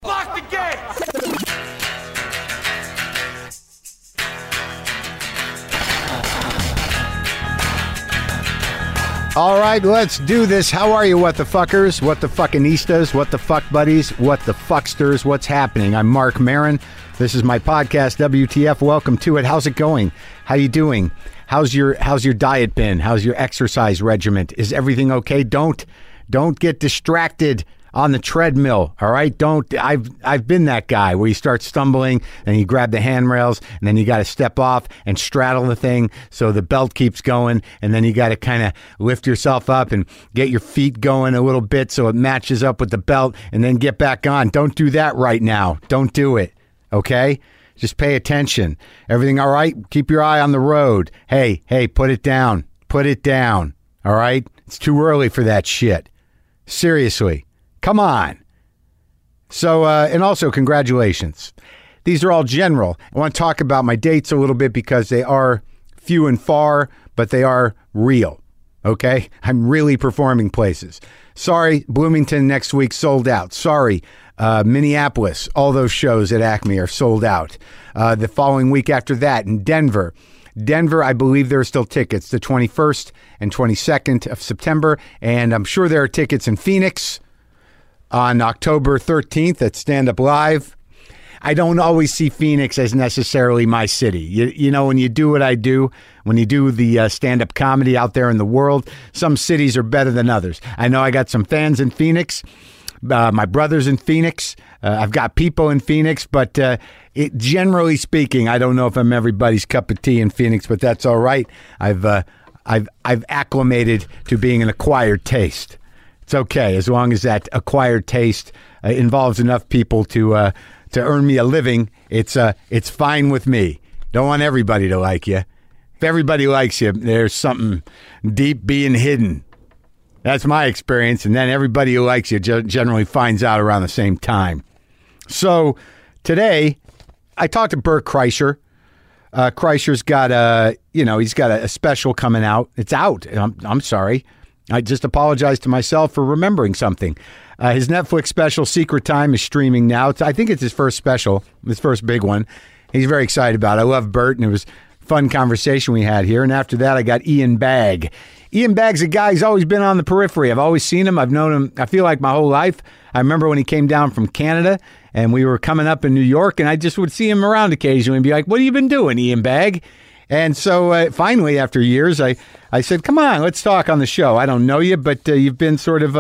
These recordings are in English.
Lock the gate! All right, let's do this. How are you, what the fuckers? What the fuckinistas? What the fuck buddies? What the fucksters? What's happening? I'm Mark Maron. This is my podcast, WTF. Welcome to it. How's it going? How you doing? How's your diet been? How's your exercise regimen? Is everything okay? Don't get distracted on the treadmill, all right? I've been that guy where you start stumbling and you grab the handrails and then you got to step off and straddle the thing so the belt keeps going, and then you got to kind of lift yourself up and get your feet going a little bit so it matches up with the belt and then get back on. Don't do that right now. Don't do it, okay? Just pay attention. Everything all right? Keep your eye on the road. Hey, put it down. Put it down, all right? It's too early for that shit. Seriously. Come on. So, and also congratulations. These are all general. I want to talk about my dates a little bit because they are few and far, but they are real. Okay? I'm really performing places. Sorry, Bloomington next week sold out. Sorry, Minneapolis, all those shows at Acme are sold out. The following week after that in Denver, I believe there are still tickets, the 21st and 22nd of September, and I'm sure there are tickets in Phoenix on October 13th at Stand Up Live. I don't always see Phoenix as necessarily my city. You know, when you do what I do, when you do the stand-up comedy out there in the world, some cities are better than others. I know I got some fans in Phoenix. My brother's in Phoenix. I've got people in Phoenix, but generally speaking, I don't know if I'm everybody's cup of tea in Phoenix, but that's all right. I've acclimated to being an acquired taste. It's okay, as long as that acquired taste involves enough people to earn me a living. It's fine with me. Don't want everybody to like you. If everybody likes you, there's something deep being hidden. That's my experience, and then everybody who likes you generally finds out around the same time. So today, I talked to Bert Kreischer. Kreischer's got he's got a special coming out. It's out. I'm sorry. I just apologize to myself for remembering something. His Netflix special, Secret Time, is streaming now. I think it's his first special, his first big one. He's very excited about it. I love Bert, and it was a fun conversation we had here. And after that, I got Ian Bagg. Ian Bagg's a guy who's always been on the periphery. I've always seen him. I've known him, I feel like, my whole life. I remember when he came down from Canada, and we were coming up in New York, and I just would see him around occasionally and be like, what have you been doing, Ian Bagg? And so finally, after years, I said, come on, let's talk on the show. I don't know you, but you've been sort of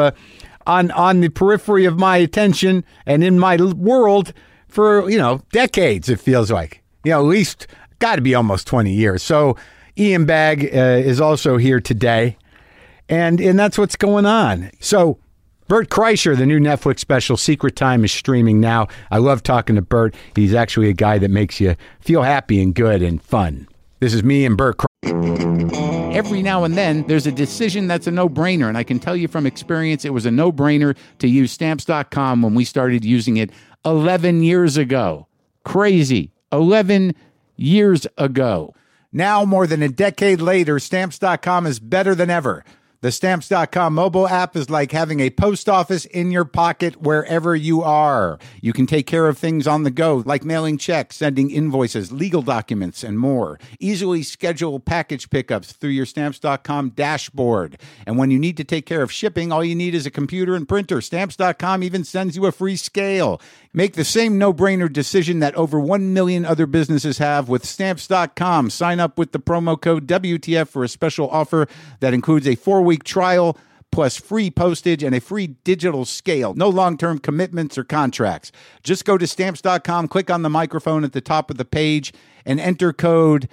on the periphery of my attention and in my world for, decades, it feels like. At least got to be almost 20 years. So Ian Bagg is also here today, and that's what's going on. So Bert Kreischer, the new Netflix special, Secret Time, is streaming now. I love talking to Bert. He's actually a guy that makes you feel happy and good and fun. This is me and Bert Kreischer. Every now and then, there's a decision that's a no-brainer, and I can tell you from experience, it was a no-brainer to use Stamps.com when we started using it 11 years ago. Crazy. 11 years ago. Now, more than a decade later, Stamps.com is better than ever. The Stamps.com mobile app is like having a post office in your pocket wherever you are. You can take care of things on the go, like mailing checks, sending invoices, legal documents, and more. Easily schedule package pickups through your Stamps.com dashboard. And when you need to take care of shipping, all you need is a computer and printer. Stamps.com even sends you a free scale. Make the same no-brainer decision that over 1 million other businesses have with Stamps.com. Sign up with the promo code WTF for a special offer that includes a 4-week trial plus free postage and a free digital scale. No long-term commitments or contracts. Just go to Stamps.com, click on the microphone at the top of the page, and enter code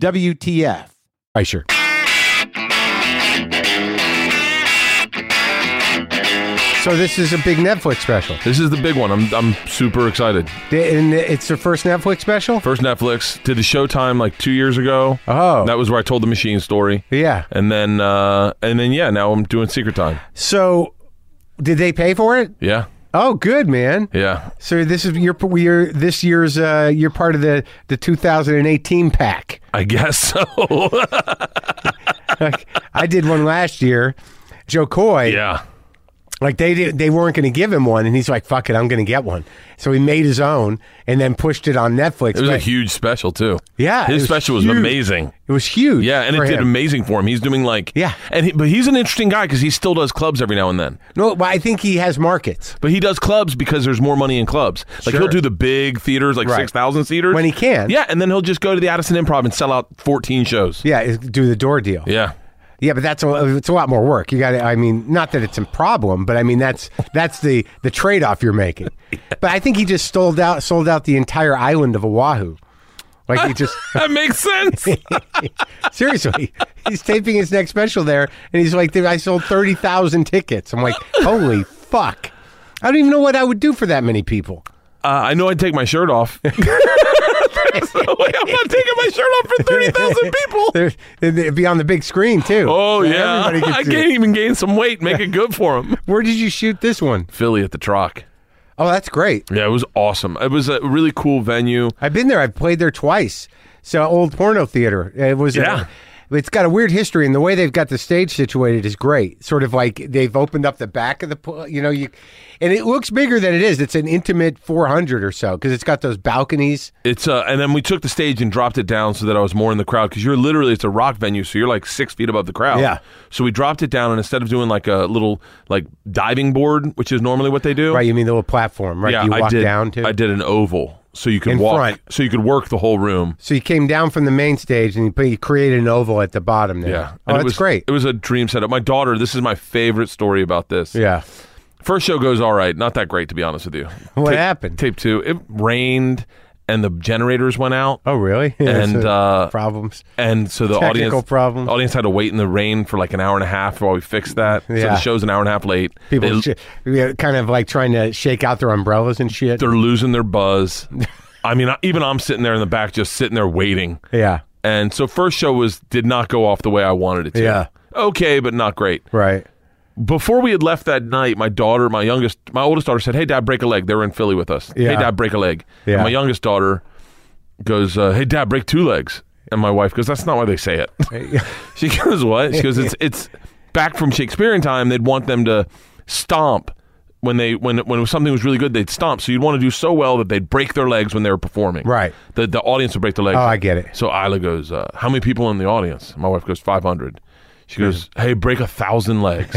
WTF. Sure. So this is a big Netflix special. This is the big one. I'm super excited. And it's their first Netflix special? First Netflix. Did a Showtime like 2 years ago. Oh. That was where I told the Machine story. Yeah. And then now I'm doing Secret Time. So did they pay for it? Yeah. Oh, good, man. Yeah. So this is you're part of the 2018 pack. I guess so. I did one last year. Joe Coy. Yeah. Like they weren't going to give him one, and he's like, "Fuck it, I'm going to get one." So he made his own and then pushed it on Netflix. It was a huge special too. Yeah, his special was huge. amazing. It was huge. Yeah, and it did amazing for him. He's doing like but he's an interesting guy because he still does clubs every now and then. No, but I think he has markets. But he does clubs because there's more money in clubs. Like he'll do the big theaters, like 6,000 seaters when he can. Yeah, and then he'll just go to the Addison Improv and sell out 14 shows. Yeah, do the door deal. Yeah. Yeah, but it's a lot more work. You got to. I mean, not that it's a problem, but I mean that's the trade off you're making. But I think he just sold out the entire island of Oahu. Like he just that makes sense. Seriously, he's taping his next special there, and he's like, "I sold 30,000 tickets." I'm like, "Holy fuck!" I don't even know what I would do for that many people. I know I'd take my shirt off. I'm not taking my shirt off for 30,000 people. It'd be on the big screen too. Oh yeah, everybody I can't even gain some weight, make it good for them. Where did you shoot this one? Philly at the Troc. Oh, that's great. Yeah, it was awesome. It was a really cool venue. I've been there. I've played there twice. So old porno theater. It was. It's got a weird history, and the way they've got the stage situated is great. Sort of like they've opened up the back of the, and it looks bigger than it is. It's an intimate 400 or so because it's got those balconies. It's and then we took the stage and dropped it down so that I was more in the crowd because it's a rock venue, so you're like 6 feet above the crowd. Yeah. So we dropped it down, and instead of doing like a little like diving board, which is normally what they do, right? You mean the little platform, right? Yeah, you walk down to. I did an oval. So you could in walk, front. so you could work the whole room. So you came down from the main stage and you created an oval at the bottom there. Yeah, oh, that's great. It was a dream setup. My daughter, this is my favorite story about this. Yeah, first show goes all right, not that great to be honest with you. What happened? Tape 2, it rained and the generators went out. Oh, really? And problems. And so the technical problems. Audience had to wait in the rain for like an hour and a half while we fixed that. Yeah. So the show's an hour and a half late. People kind of like trying to shake out their umbrellas and shit. They're losing their buzz. I mean, even I'm sitting there in the back, just sitting there waiting. Yeah. And so first show did not go off the way I wanted it to. Yeah. Okay, but not great. Right. Before we had left that night, my oldest daughter said, "Hey, Dad, break a leg." They were in Philly with us. Yeah. Hey, Dad, break a leg. Yeah. And my youngest daughter goes, "Hey, Dad, break 2 legs." And my wife goes, "That's not why they say it." She goes, "What?" She goes, "It's back from Shakespearean time. They'd want them to stomp when something was really good. They'd stomp. So you'd want to do so well that they'd break their legs when they were performing. Right. The audience would break their legs." Oh, I get it. So Isla goes, "How many people in the audience?" My wife goes, 500. She goes, "Hey, break 1,000 legs."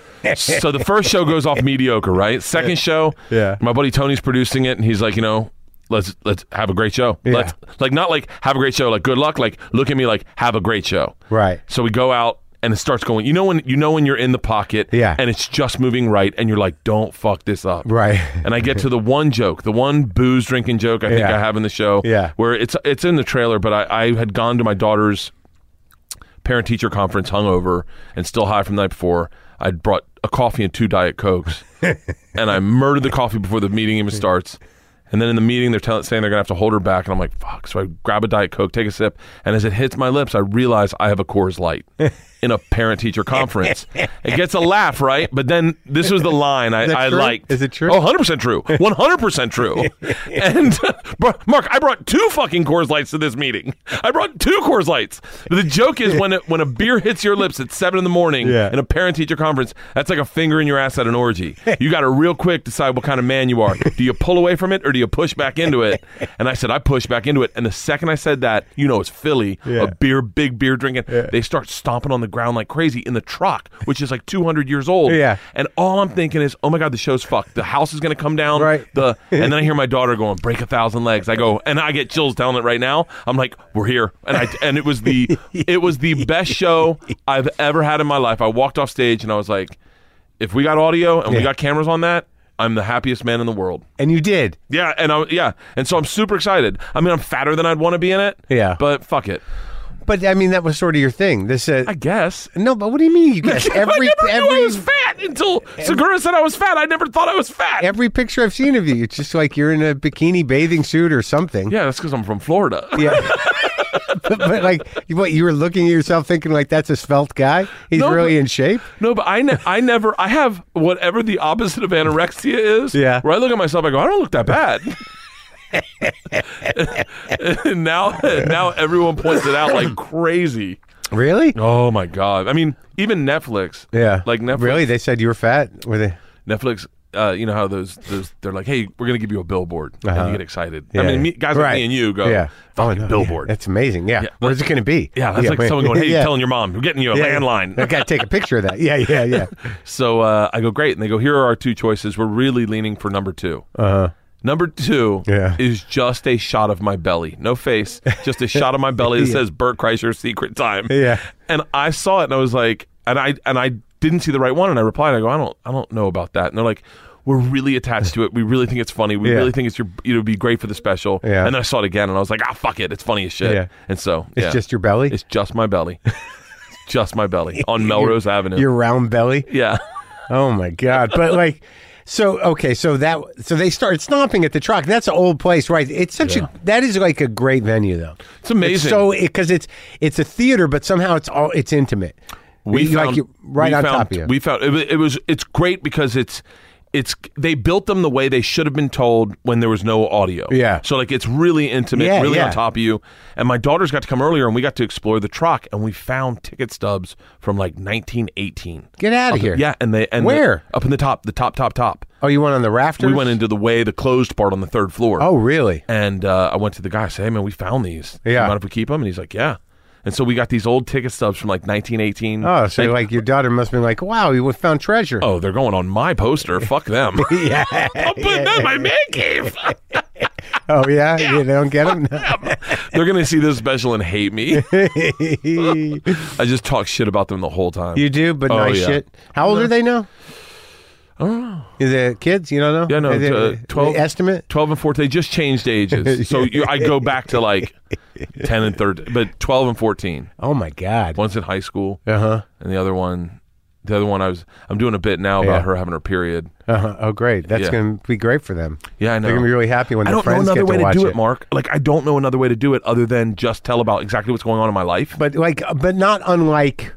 So the first show goes off mediocre, right? Second show, my buddy Tony's producing it, and he's like, let's have a great show. Yeah. Let's not like have a great show, like good luck, like look at me, like have a great show. Right. So we go out, and it starts going. When you're in the pocket, and it's just moving right, and you're like, don't fuck this up, right? And I get to the one joke, the one booze drinking joke I think I have in the show, where it's in the trailer, but I had gone to my daughter's parent-teacher conference hungover and still high from the night before. I'd brought a coffee and 2 Diet Cokes, and I murdered the coffee before the meeting even starts. And then in the meeting, they're saying they're going to have to hold her back, and I'm like, fuck. So I grab a Diet Coke, take a sip, and as it hits my lips, I realize I have a Coors Light in a parent-teacher conference. It gets a laugh, right? But then this was the line I liked. Is it true? Oh, 100% true. 100% true. And Mark, I brought 2 fucking Coors Lights to this meeting. I brought 2 Coors Lights. But the joke is when a beer hits your lips at 7 a.m. in a parent-teacher conference, that's like a finger in your ass at an orgy. You got to real quick decide what kind of man you are. Do you pull away from it or do you push back into it? And I said, I push back into it. And the second I said that, it's Philly, big beer drinking. They start stomping on the ground like crazy in the Troc, which is like 200 years old. Yeah. And all I'm thinking is, oh my God, the show's fucked. The house is going to come down. Right. And then I hear my daughter going, break 1,000 legs. I go, and I get chills telling it right now. I'm like, we're here. And it was the best show I've ever had in my life. I walked off stage and I was like, if we got audio and we got cameras on that, I'm the happiest man in the world. And you did. Yeah. And so I'm super excited. I mean, I'm fatter than I'd want to be in it. Yeah. But fuck it. But I mean, that was sort of your thing. This, I guess. No, but what do you mean? You guess I never knew I was fat until Segura said I was fat. I never thought I was fat. Every picture I've seen of you, it's just like you're in a bikini bathing suit or something. Yeah, that's because I'm from Florida. Yeah. but like, what, you were looking at yourself thinking like, that's a svelte guy? He's really in shape? No, but I have whatever the opposite of anorexia is. Yeah. Where I look at myself, I go, I don't look that bad. And now everyone points it out like crazy. Really? Oh my God. I mean, even Netflix. Yeah. Like Netflix. Really? They said you were fat? Were they? Netflix. You know how those they're like, hey, we're gonna give you a billboard, and you get excited. I mean, guys like me and you go, fucking billboard. That's amazing. Yeah. Where's it gonna be? Yeah, that's like someone going, hey, you're telling your mom, we're getting you a landline. I gotta take a picture of that. Yeah. So I go, great, and they go, here are our 2 choices. We're really leaning for number 2. Number 2 is just a shot of my belly, no face, just a shot of my belly that says Bert Kreischer Secret Time. Yeah, and I saw it, and I was like, and I didn't see the right one, and I replied, I go, I don't know about that. And they're like, we're really attached to it. We really think it's funny. We really think it's be great for the special. Yeah. And then I saw it again, and I was like, fuck it, it's funny as shit. Yeah. And so it's just your belly. It's just my belly. Just my belly on Melrose Avenue. Your round belly. Yeah. Oh my God! But like, so they started stomping at the Truck. That's an old place, right? It's such that is like a great venue, though. It's amazing. Because it's a theater, but somehow it's intimate. Top of you. We found it's great because they built them the way they should have been told when there was no audio. Yeah. So like it's really intimate, really on top of you. And my daughters got to come earlier, and we got to explore the Truck, and we found ticket stubs from like 1918. Get out of here. Yeah, and where? Up in the top. Oh, you went on the rafters? We went into the closed part on the 3rd floor. Oh, really? And I went to the guy, I said, hey man, we found these. Yeah. Do you mind if we keep them? And he's like, yeah. And so we got these old ticket stubs from like 1918. Oh, so like your daughter must have been like, wow, you found treasure. Oh, they're going on my poster. Fuck them. Yeah. I'll put them in my man cave. Oh, yeah? You don't get them? They're going to see this special and hate me. I just talk shit about them the whole time. You do, but nice shit. How old are they now? I don't know. Is it kids? You don't know? Yeah, no. 12. Estimate? 12 and 14. They just changed ages. So I go back to like 10 and 13, but 12 and 14. Oh my God. One's in high school. And the other one I'm doing a bit now about her having her period. Oh, great. That's going to be great for them. Yeah, I know. They're going to be really happy when their friends get to watch it. I don't know another way to do it, Mark. Like, I don't know another way to do it other than just tell about exactly what's going on in my life. But not unlike,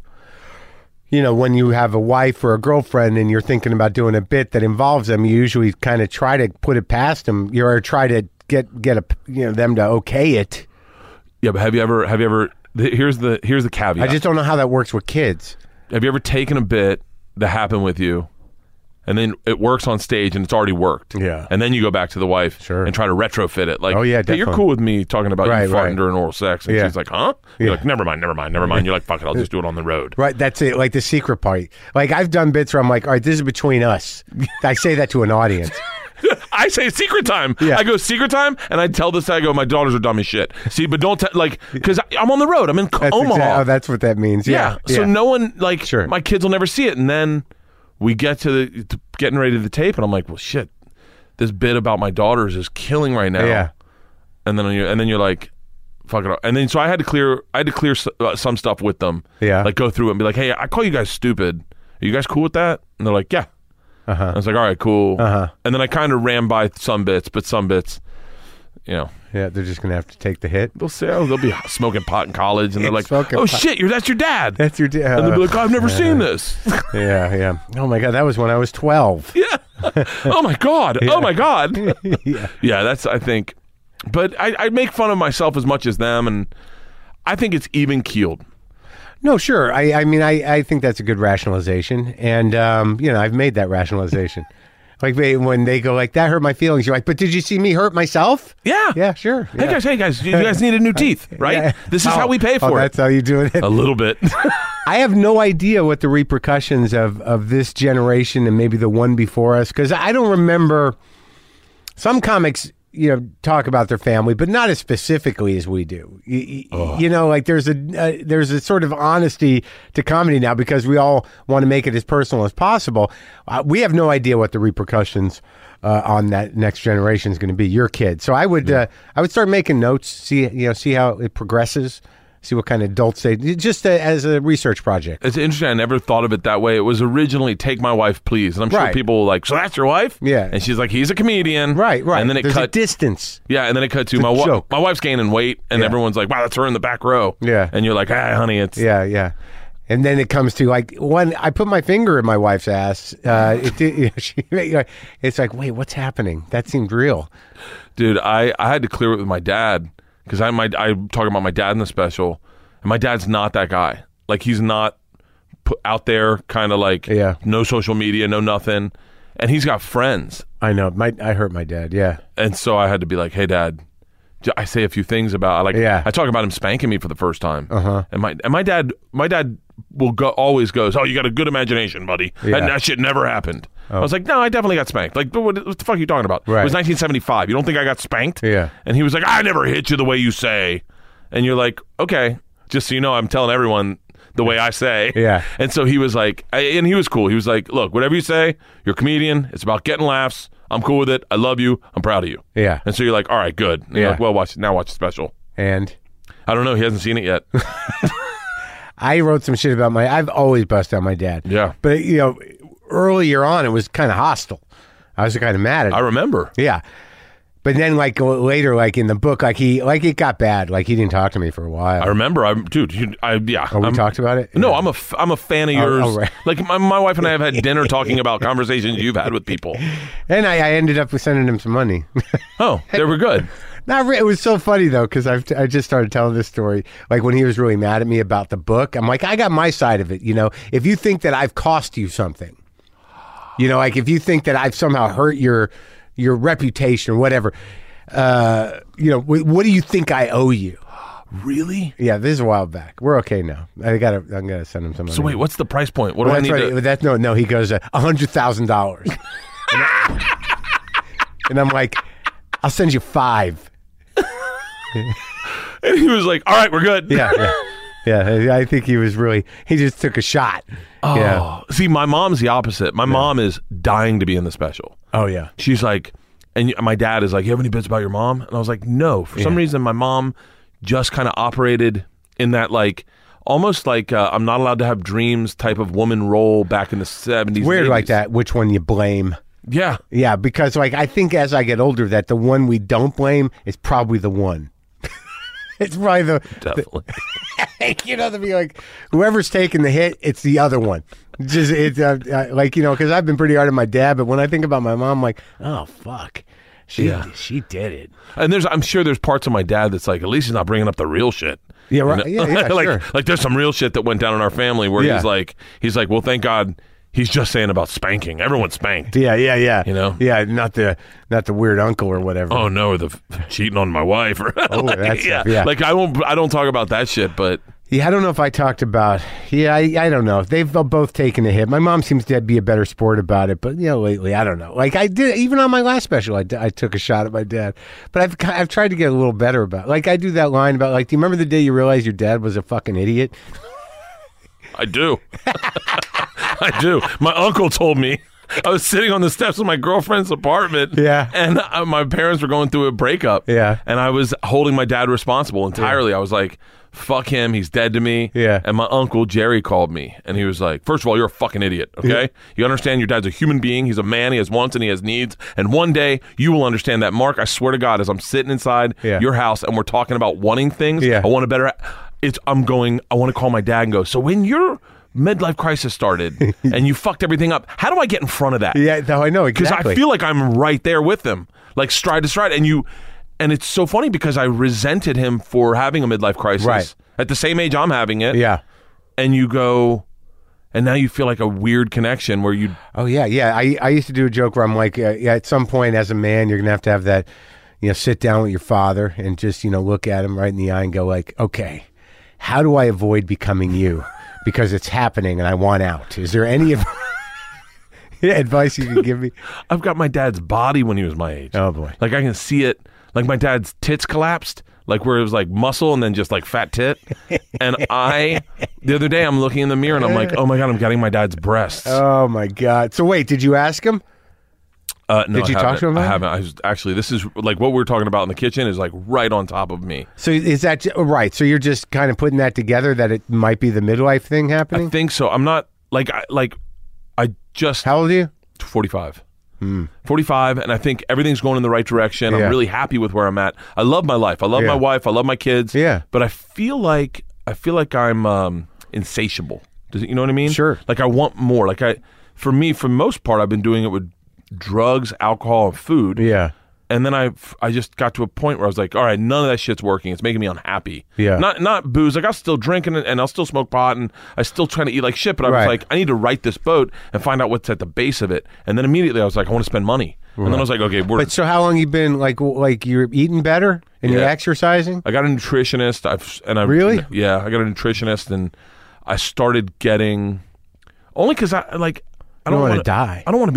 when you have a wife or a girlfriend and you're thinking about doing a bit that involves them, you usually kind of try to put it past them. Or try to get them to okay it. Yeah, but have you ever? Here's the caveat. I just don't know how that works with kids. Have you ever taken a bit that happened with you, and then it works on stage and it's already worked? Yeah. And then you go back to the wife and try to retrofit it. Like, oh yeah, hey, you're cool with me talking about you farting during oral sex, and she's like, huh? You're like, never mind. You're like, fuck it, I'll just do it on the road. Right. That's it. Like the secret part. Like I've done bits where I'm like, all right, this is between us. I say that to an audience. I say secret time. Yeah. I go secret time, and I tell this. I go, my daughters are dumb as shit. See, but don't because I'm on the road. I'm in Omaha. That's what that means. Yeah. So no one my kids will never see it, and then we get to getting ready to the tape, and I'm like, well, shit, this bit about my daughters is killing right now. Yeah. And then you're like, fuck it up. And then so I had to clear some stuff with them. Yeah. Like go through it and be like, hey, I call you guys stupid. Are you guys cool with that? And they're like, yeah. I was like, all right, cool. And then I kind of ran by some bits, but some bits, Yeah, they're just going to have to take the hit. They'll be smoking pot in college, and they're like, oh, shit, that's your dad. That's your dad. And they'll be like, I've never seen this. Yeah. Oh, my God, that was when I was 12. Yeah. Oh, my God. Yeah. Oh, my God. Yeah, that's, I think. But I make fun of myself as much as them, and I think it's even-keeled. No, sure. I mean, I think that's a good rationalization. And, I've made that rationalization. Like when they go like, that hurt my feelings. You're like, but did you see me hurt myself? Yeah. Yeah, sure. Yeah. Hey, guys, you guys needed new teeth, right? Yeah. This is how we pay for it. That's how you do it? A little bit. I have no idea what the repercussions of this generation and maybe the one before us, because I don't remember some comics talk about their family, but not as specifically as we do. Like there's a sort of honesty to comedy now because we all want to make it as personal as possible. We have no idea what the repercussions on that next generation is going to be. Your kid. So I would start making notes, see how it progresses. See what kind of adults they just as a research project. It's interesting. I never thought of it that way. It was originally "Take my wife, please," and I'm sure people were like, "So that's your wife?" Yeah, and she's like, "He's a comedian." Right. And then There's a distance. Yeah, and then it cut to my wife's gaining weight, and everyone's like, "Wow, that's her in the back row." Yeah, and you're like, "Ah, honey, it's." Yeah. And then it comes to like when I put my finger in my wife's ass. It's like, wait, what's happening? That seemed real, dude. I had to clear it with my dad. Because I'm talking about my dad in the special, and my dad's not that guy. Like, he's not out there, kind of like, no social media, no nothing. and he's got friends. I know. I hurt my dad. Yeah. And so I had to be like, hey, Dad. I say a few things about I talk about him spanking me for the first time. And my dad will always goes, oh, you got a good imagination, buddy. And that shit never happened. I was like, no, I definitely got spanked. Like, what the fuck are you talking about? Right. It was 1975. You don't think I got spanked? Yeah. And he was like, I never hit you the way you say. And you're like, okay, just so you know, I'm telling everyone the way I say. Yeah. And so he was like, and he was cool. He was like, look, whatever you say, you're a comedian. It's about getting laughs. I'm cool with it. I love you. I'm proud of you. Yeah. And so you're like, all right, good. And you're like, well, watch the special. And? I don't know. He hasn't seen it yet. I wrote some shit about I've always busted on my dad. Yeah. But, earlier on, it was kind of hostile. I was kind of mad at him. I remember. Yeah. But then, later, in the book, it got bad. Like, he didn't talk to me for a while. I remember. We talked about it? No, I'm a fan of yours. Oh, right. Like, my wife and I have had dinner talking about conversations you've had with people. And I ended up sending him some money. Oh, they were good. It was so funny, though, because I just started telling this story. Like, when he was really mad at me about the book, I'm like, I got my side of it, If you think that I've cost you something, if you think that I've somehow hurt your reputation or whatever, what do you think I owe you? Really? Yeah, this is a while back. We're okay now. I'm gonna send him some money. So wait, what's the price point? What do I need to... No, he goes $100,000. And I'm like, I'll send you 5. And he was like, all right, we're good. Yeah, I think he just took a shot. Oh, yeah. See, my mom's the opposite. My mom is dying to be in the special. Oh, yeah. She's like, and my dad is like, you have any bits about your mom? And I was like, no. For some reason, my mom just kind of operated in that, almost like I'm not allowed to have dreams type of woman role back in the 70s. Weird 80s. Like that. Which one you blame? Yeah. Yeah, because I think as I get older that the one we don't blame is probably the one. It's probably definitely. To be like, whoever's taking the hit, it's the other one. Because I've been pretty hard on my dad, but when I think about my mom, I'm like, oh fuck, she did it. And I'm sure there's parts of my dad that's like, at least he's not bringing up the real shit. Yeah, right. Yeah, sure. Like there's some real shit that went down in our family where he's like, well, thank God. He's just saying about spanking. Everyone's spanked. Yeah. Yeah, not the weird uncle or whatever. Oh no, or the cheating on my wife or that's yeah. Like I don't talk about that shit, but I don't know if I talked about. I don't know. They've both taken a hit. My mom seems to be a better sport about it, but lately I don't know. Like I did even on my last special, I took a shot at my dad, but I've tried to get a little better about. Like I do that line about do you remember the day you realized your dad was a fucking idiot? I do. I do. My uncle told me. I was sitting on the steps of my girlfriend's apartment. Yeah. And my parents were going through a breakup. Yeah. And I was holding my dad responsible entirely. Yeah. I was like, fuck him. He's dead to me. Yeah. And my uncle, Jerry, called me. And he was like, first of all, you're a fucking idiot, okay? Yeah. You understand your dad's a human being. He's a man. He has wants and he has needs. And one day, you will understand that. Mark, I swear to God, as I'm sitting inside your house and we're talking about wanting things, I want a better... I want to call my dad and go, so when your midlife crisis started and you fucked everything up, how do I get in front of that? Yeah, no, I know, exactly. Because I feel like I'm right there with him, like stride to stride. And it's so funny because I resented him for having a midlife crisis at the same age I'm having it. Yeah. And you go, and now you feel like a weird connection where you... Oh, yeah. I used to do a joke where I'm like, at some point as a man, you're going to have that, sit down with your father and just, look at him right in the eye and go like, okay, how do I avoid becoming you? Because it's happening and I want out. Is there any advice you can give me? I've got my dad's body when he was my age. Oh, boy. Like I can see it. Like my dad's tits collapsed. Like where it was like muscle and then just like fat tit. And the other day I'm looking in the mirror and I'm like, oh my God, I'm getting my dad's breasts. Oh my God. So wait, did you ask him? No, did you talk to him about it? I haven't. I was actually, this is like what we were talking about in the kitchen is like right on top of me. So is that right? So you're just kind of putting that together that it might be the midlife thing happening? I think so. I'm not I just... How old are you? 45. 45, and I think everything's going in the right direction. I'm really happy with where I'm at. I love my life. I love my wife. I love my kids. Yeah. But I feel like I'm insatiable. You know what I mean? Sure. Like I want more. For the most part, I've been doing it with drugs, alcohol, and food. Yeah. And then I just got to a point where I was like, all right, none of that shit's working. It's making me unhappy. Yeah. Not booze. Like, I'll still drink and I'll still smoke pot and I still trying to eat like shit. But I was like, I need to right this boat and find out what's at the base of it. And then immediately I was like, I want to spend money. And then I was like, okay, But so how long you been like you're eating better and you're exercising? I got a nutritionist. Really? Yeah, I got a nutritionist and I started getting only because I don't want to die. I don't want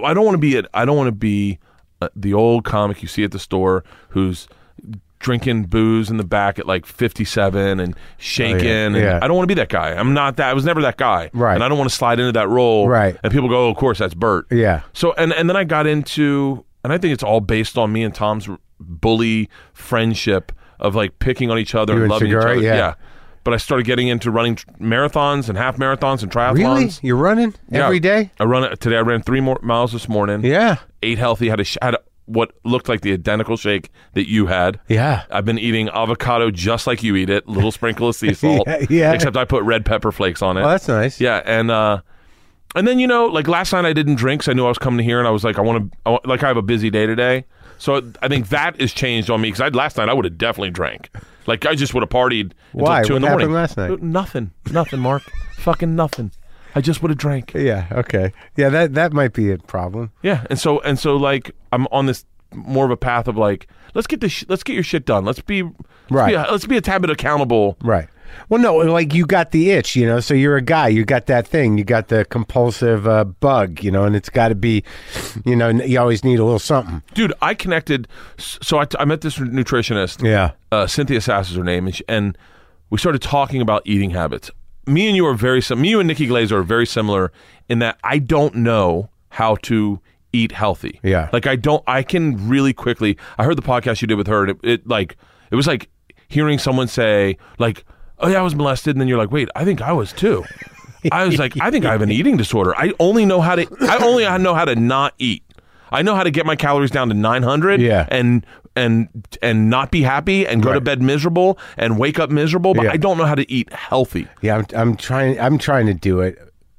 to be the old comic you see at the store who's drinking booze in the back at like 57 and shaking. And I don't want to be that guy. I'm not that. I was never that guy. Right. And I don't want to slide into that role. Right. And people go, oh, of course, that's Bert. Yeah. So, and then I got into, and I think it's all based on me and Tom's bully friendship of like picking on each other and loving each other. Yeah. But I started getting into running marathons and half marathons and triathlons. Really? You're running every day? Today I ran 3 more miles this morning. Yeah. Ate healthy, had what looked like the identical shake that you had. Yeah. I've been eating avocado just like you eat it, little sprinkle of sea salt. Yeah. Except I put red pepper flakes on it. Oh, that's nice. Yeah, and then like last night I didn't drink, so I knew I was coming here, and I was like, I have a busy day today. So I think that has changed on me because last night I would have definitely drank. Like I just would have partied until 2 in the morning. What happened last night? Nothing, Mark. Fucking nothing. I just would have drank. Yeah. Okay. Yeah. That might be a problem. Yeah. And so like I'm on this more of a path of like let's get your shit done. Let's be a tad bit accountable. Right. Well, no, like you got the itch, so you're a guy, you got that thing, you got the compulsive bug, and it's got to be, you always need a little something. Dude, I connected, so I met this nutritionist. Yeah. Cynthia Sass is her name, and we started talking about eating habits. Me and you are me and Nikki Glazer are very similar in that I don't know how to eat healthy. Yeah. Like I can really quickly, I heard the podcast you did with her, and it was like hearing someone say like, oh yeah, I was molested, and then you're like, wait, I think I was too. I was like, I think I have an eating disorder. I only know how to not eat. I know how to get my calories down to 900 and not be happy and go to bed miserable and wake up miserable, but I don't know how to eat healthy. Yeah, I'm trying to do it,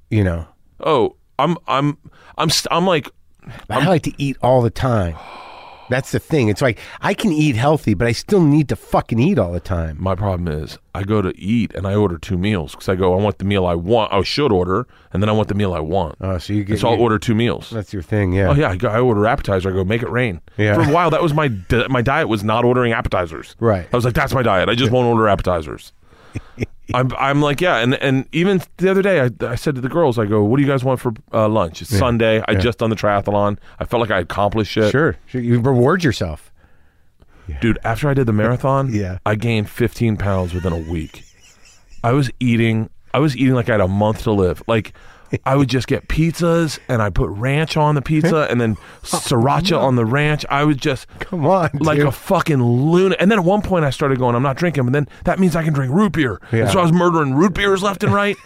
Oh, I'm like I like to eat all the time. That's the thing. It's like I can eat healthy, but I still need to fucking eat all the time. My problem is I go to eat and I order 2 meals because I want the meal I want. I should order, and then I want the meal I want. Oh, so you get. So I'll order 2 meals. That's your thing, yeah. Oh yeah, I order appetizer. I go make it rain. Yeah. For a while, that was my diet was not ordering appetizers. Right. I was like, that's my diet. I just won't order appetizers. I'm like, yeah, and even the other day, I said to the girls, I go, what do you guys want for lunch? It's Sunday. I just done the triathlon. I felt like I accomplished shit. Sure. You reward yourself. Dude, after I did the marathon, I gained 15 pounds within a week. I was eating like I had a month to live. Like, I would just get pizzas, and I put ranch on the pizza, and then sriracha on the ranch. I was just like a fucking lunatic. And then at one point, I started going, I'm not drinking, but then that means I can drink root beer. Yeah. And so I was murdering root beers left and right.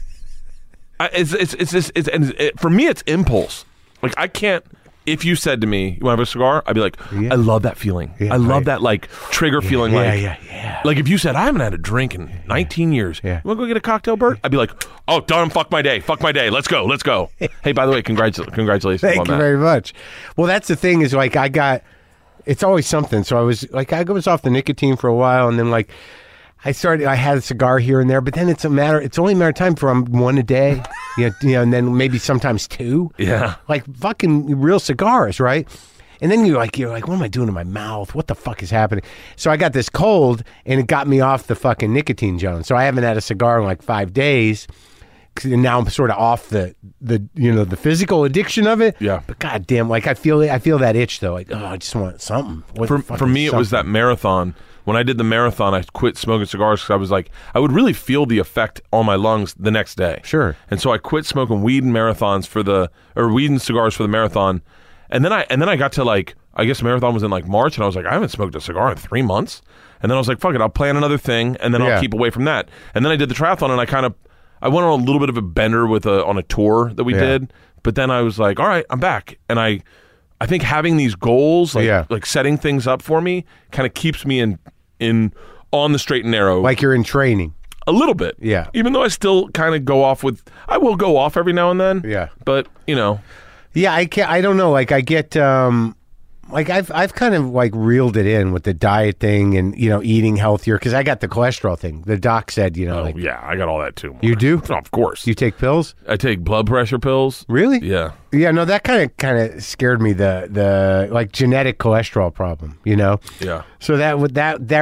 For me, it's impulse. Like I can't. If you said to me, you want to have a cigar? I'd be like, I love that feeling. Yeah, I love that like trigger feeling. Like if you said, I haven't had a drink in 19 years. You want to go get a cocktail, Bert? I'd be like, oh, darn, fuck my day. Let's go. Hey, by the way, congratulations. Thank you very much. Well, that's the thing is like it's always something. So I was off the nicotine for a while, and then like I had a cigar here and there, but then it's only a matter of time for one a day, and then maybe sometimes 2. Yeah. Like fucking real cigars, right? And then you're like, what am I doing in my mouth? What the fuck is happening? So I got this cold, and it got me off the fucking nicotine zone. So I haven't had a cigar in like 5 days. And now I'm sort of off the physical addiction of it. Yeah. But goddamn, like I feel that itch though. Like, I just want something. For me, it was that marathon. When I did the marathon, I quit smoking cigars because I was like, I would really feel the effect on my lungs the next day. Sure. And so I quit smoking weed and weed and cigars for the marathon. And then I got to like, I guess the marathon was in like March, and I was like, I haven't smoked a cigar in 3 months. And then I was like, fuck it, I'll plan another thing, and then I'll keep away from that. And then I did the triathlon, and I went on a little bit of a bender on a tour that we did. But then I was like, all right, I'm back. And I think having these goals, like setting things up for me, kind of keeps me on the straight and narrow. Like you're in training. A little bit. Yeah. Even though I still kind of I will go off every now and then. Yeah. But, Yeah, I don't know. Like I get, like I've kind of like reeled it in with the diet thing and eating healthier because I got the cholesterol thing. The doc said yeah, I got all that too. Mark. You do? Oh, of course. You take pills? I take blood pressure pills. Really? Yeah. Yeah. No, that kind of scared me. The like genetic cholesterol problem. Yeah. So went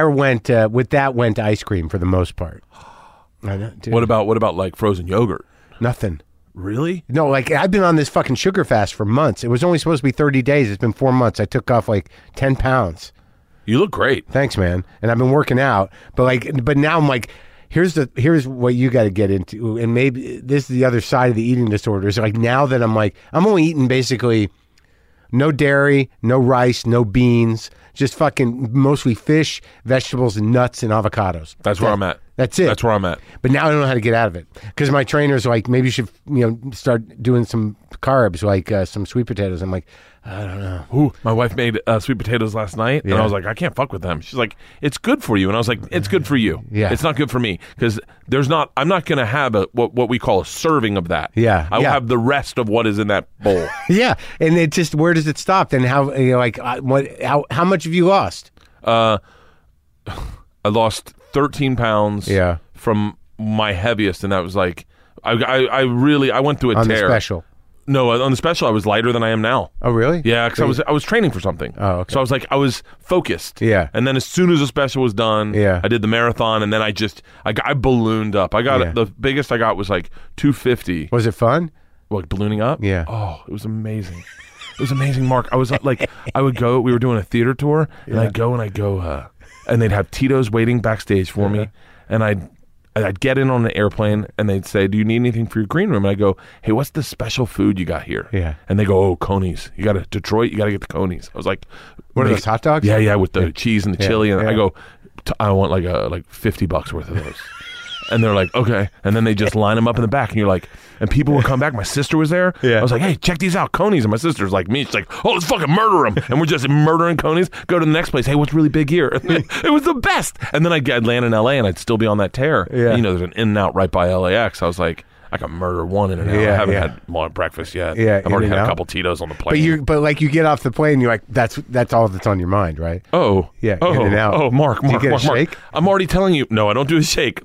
ice cream for the most part. I know, dude. What about like frozen yogurt? Nothing. Really? No, like I've been on this fucking sugar fast for months. It was only supposed to be 30 days. It's been 4 months. I took off like 10 pounds. You look great. Thanks, man. And I've been working out, but now I'm like, here's what you got to get into, and maybe this is the other side of the eating disorder. Is like now that I'm only eating basically no dairy, no rice, no beans, just fucking mostly fish, vegetables, and nuts and avocados. That's where I'm at. That's it. That's where I'm at. But now I don't know how to get out of it because my trainer's like, maybe you should, start doing some carbs, like some sweet potatoes. I'm like, I don't know. Ooh, my wife made sweet potatoes last night, and I was like, I can't fuck with them. She's like, it's good for you, and I was like, it's good for you. Yeah, it's not good for me because I'm not going to have what we call a serving of that. Yeah, I will have the rest of what is in that bowl. Yeah, and it just where does it stop? Then how how much have you lost? I lost 13 pounds. Yeah. From my heaviest, and that was like, I went through a on tear. The special. No, on the special, I was lighter than I am now. Oh, really? Yeah, because I was training for something. Oh, okay. So I was focused. Yeah. And then as soon as the special was done, I did the marathon, and then I ballooned up. The biggest I got was like 250. Was it fun? Like ballooning up? Yeah. Oh, it was amazing. It was amazing, Mark. I was like, I would go. We were doing a theater tour, and I'd go, and they'd have Tito's waiting backstage for me, and I'd get in on the airplane, and they'd say, do you need anything for your green room? And I go, hey, what's the special food you got here? Yeah. And they go, oh, Coney's. You got to Detroit, you got to get the Coney's. I was like, what are those, hot dogs? Yeah, with the cheese and the chili. And I go, I want like $50 worth of those. And they're like, okay. And then they just line them up in the back, and you're like, and people would come back. My sister was there. Yeah. I was like, hey, check these out, Coney's. And my sister's like me. She's like, oh, let's fucking murder them. And we're just murdering Coney's. Go to the next place. Hey, what's really big here? It was the best. And then I'd land in LA, and I'd still be on that tear. Yeah. And, there's an In-N-Out right by LAX. I was like, I can murder one In-N-Out. I haven't had breakfast yet. Yeah, I've already had a couple Tito's on the plane. But you get off the plane, you're like, that's all that's on your mind, right? Oh. Yeah, oh, In-N-Out. Oh, Mark. Do you get a shake? I'm already telling you. No, I don't do a shake.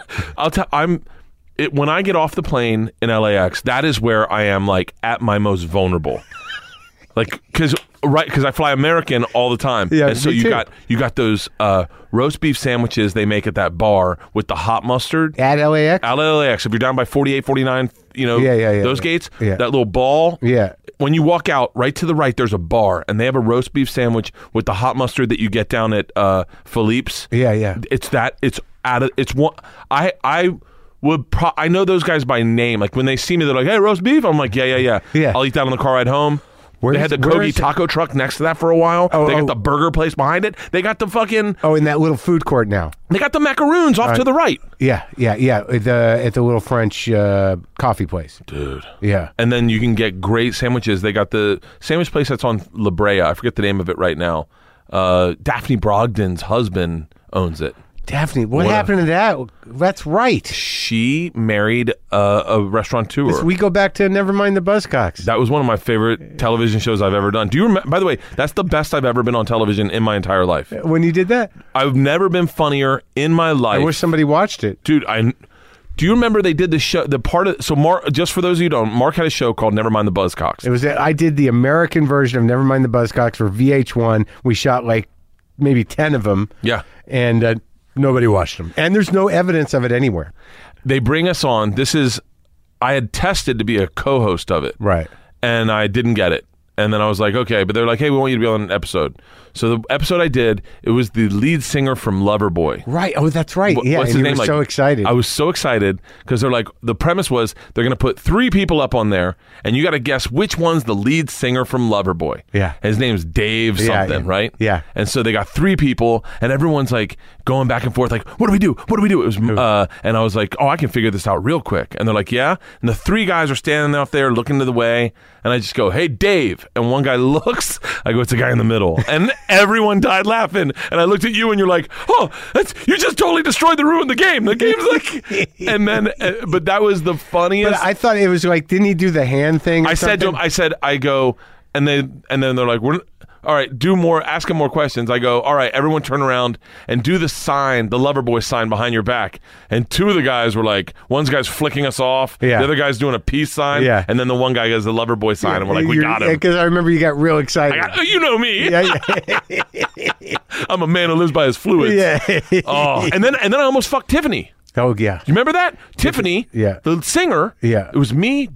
When I get off the plane in LAX, that is where I am like at my most vulnerable. Like, because I fly American all the time. Yeah, and so you got those roast beef sandwiches they make at that bar with the hot mustard. At LAX? At LAX. If you're down by 48, 49, those gates, that little ball. Yeah. When you walk out, right to the right, there's a bar, and they have a roast beef sandwich with the hot mustard that you get down at Philippe's. Yeah, yeah. I know those guys by name. Like when they see me, they're like, "Hey, roast beef." I'm like, "Yeah." I'll eat that on the car ride home. They had the Kogi taco truck next to that for a while. They got the burger place behind it. They got the fucking in that little food court now. They got the macaroons off to the right. Yeah. At the little French coffee place, dude. Yeah. And then you can get great sandwiches. They got the sandwich place that's on La Brea. I forget the name of it right now. Daphne Brogdon's husband owns it. Daphne, what happened to that? That's right. She married a restaurateur. We go back to Nevermind the Buzzcocks. That was one of my favorite television shows I've ever done. Do you remember? By the way, that's the best I've ever been on television in my entire life. When you did that? I've never been funnier in my life. I wish somebody watched it. Dude, do you remember they did the show, Mark, just for those of you who don't, Mark had a show called Nevermind the Buzzcocks. I did the American version of Nevermind the Buzzcocks for VH1. We shot like maybe 10 of them. Yeah. And nobody watched them. And there's no evidence of it anywhere. They bring us on. I had tested to be a co-host of it. Right. And I didn't get it. And then I was like, okay. But they're like, hey, we want you to be on an episode. So the episode I did, it was the lead singer from Loverboy. Right. Oh, that's right. Yeah. What's his name? So excited. I was so excited because they're like, the premise was they're going to put 3 people up on there, and you got to guess which one's the lead singer from Loverboy. Yeah. His name's Dave something, right? Yeah. And so they got 3 people, and everyone's like going back and forth, like, what do we do? What do we do? It was, and I was like, oh, I can figure this out real quick. And they're like, yeah. And the 3 guys are standing up there looking to the way, and I just go, hey, Dave. And one guy looks, I go, it's the guy in the middle. And everyone died laughing. And I looked at you, and you're like, oh, you just totally destroyed the game. The game's like, and then, but that was the funniest. But I thought it was like, didn't he do the hand thing? I said to him, I go, and then they're like, all right, ask him more questions. I go, all right, everyone turn around and do the sign, the lover boy sign behind your back. And two of the guys were like, one guy's flicking us off, the other guy's doing a peace sign, and then the one guy does the lover boy sign, and we're like, we got him. Because I remember you got real excited. You know me. I'm a man who lives by his fluids. Oh, and then I almost fucked Tiffany. Oh, yeah. You remember that? Tiffany, the singer, it was me,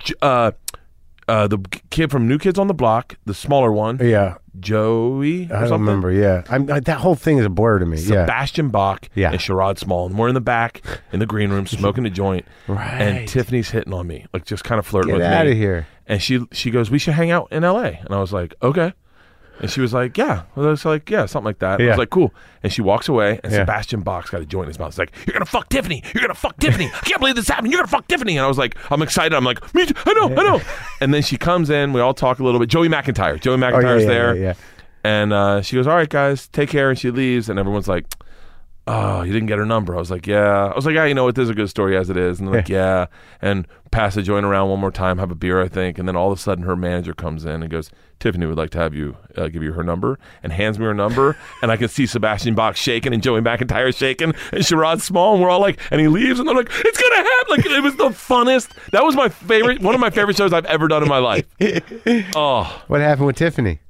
the kid from New Kids on the Block, the smaller one. Joey or I don't remember, that whole thing is a blur to me. Sebastian Bach and Sherrod Small. And we're in the back, in the green room, smoking a joint. Right. And Tiffany's hitting on me, like just kind of flirting with me. Get out of here. And she goes, we should hang out in L.A. And I was like, okay. And she was like, yeah. I was like, yeah, something like that. I was like, cool. And she walks away, and Sebastian Bach's got a joint in his mouth. He's like, you're going to fuck Tiffany. You're going to fuck Tiffany. I can't believe this happened. You're going to fuck Tiffany. And I was like, I'm excited. I'm like, me too. I know. And then she comes in. We all talk a little bit. Joey McIntyre's there. And she goes, all right, guys, take care. And she leaves. And everyone's like, oh, you didn't get her number. I was like, yeah. I was like, you know what? This is a good story as it is. And they're like, yeah. And pass the joint around one more time, have a beer, I think. And then all of a sudden her manager comes in and goes, Tiffany would like to have you, give you her number, and hands me her number. And I can see Sebastian Bach shaking and Joey McIntyre shaking and Sherrod Small. And we're all like, and he leaves and they're like, it's going to happen. Like, it was the funnest. That was one of my favorite shows I've ever done in my life. Oh. What happened with Tiffany?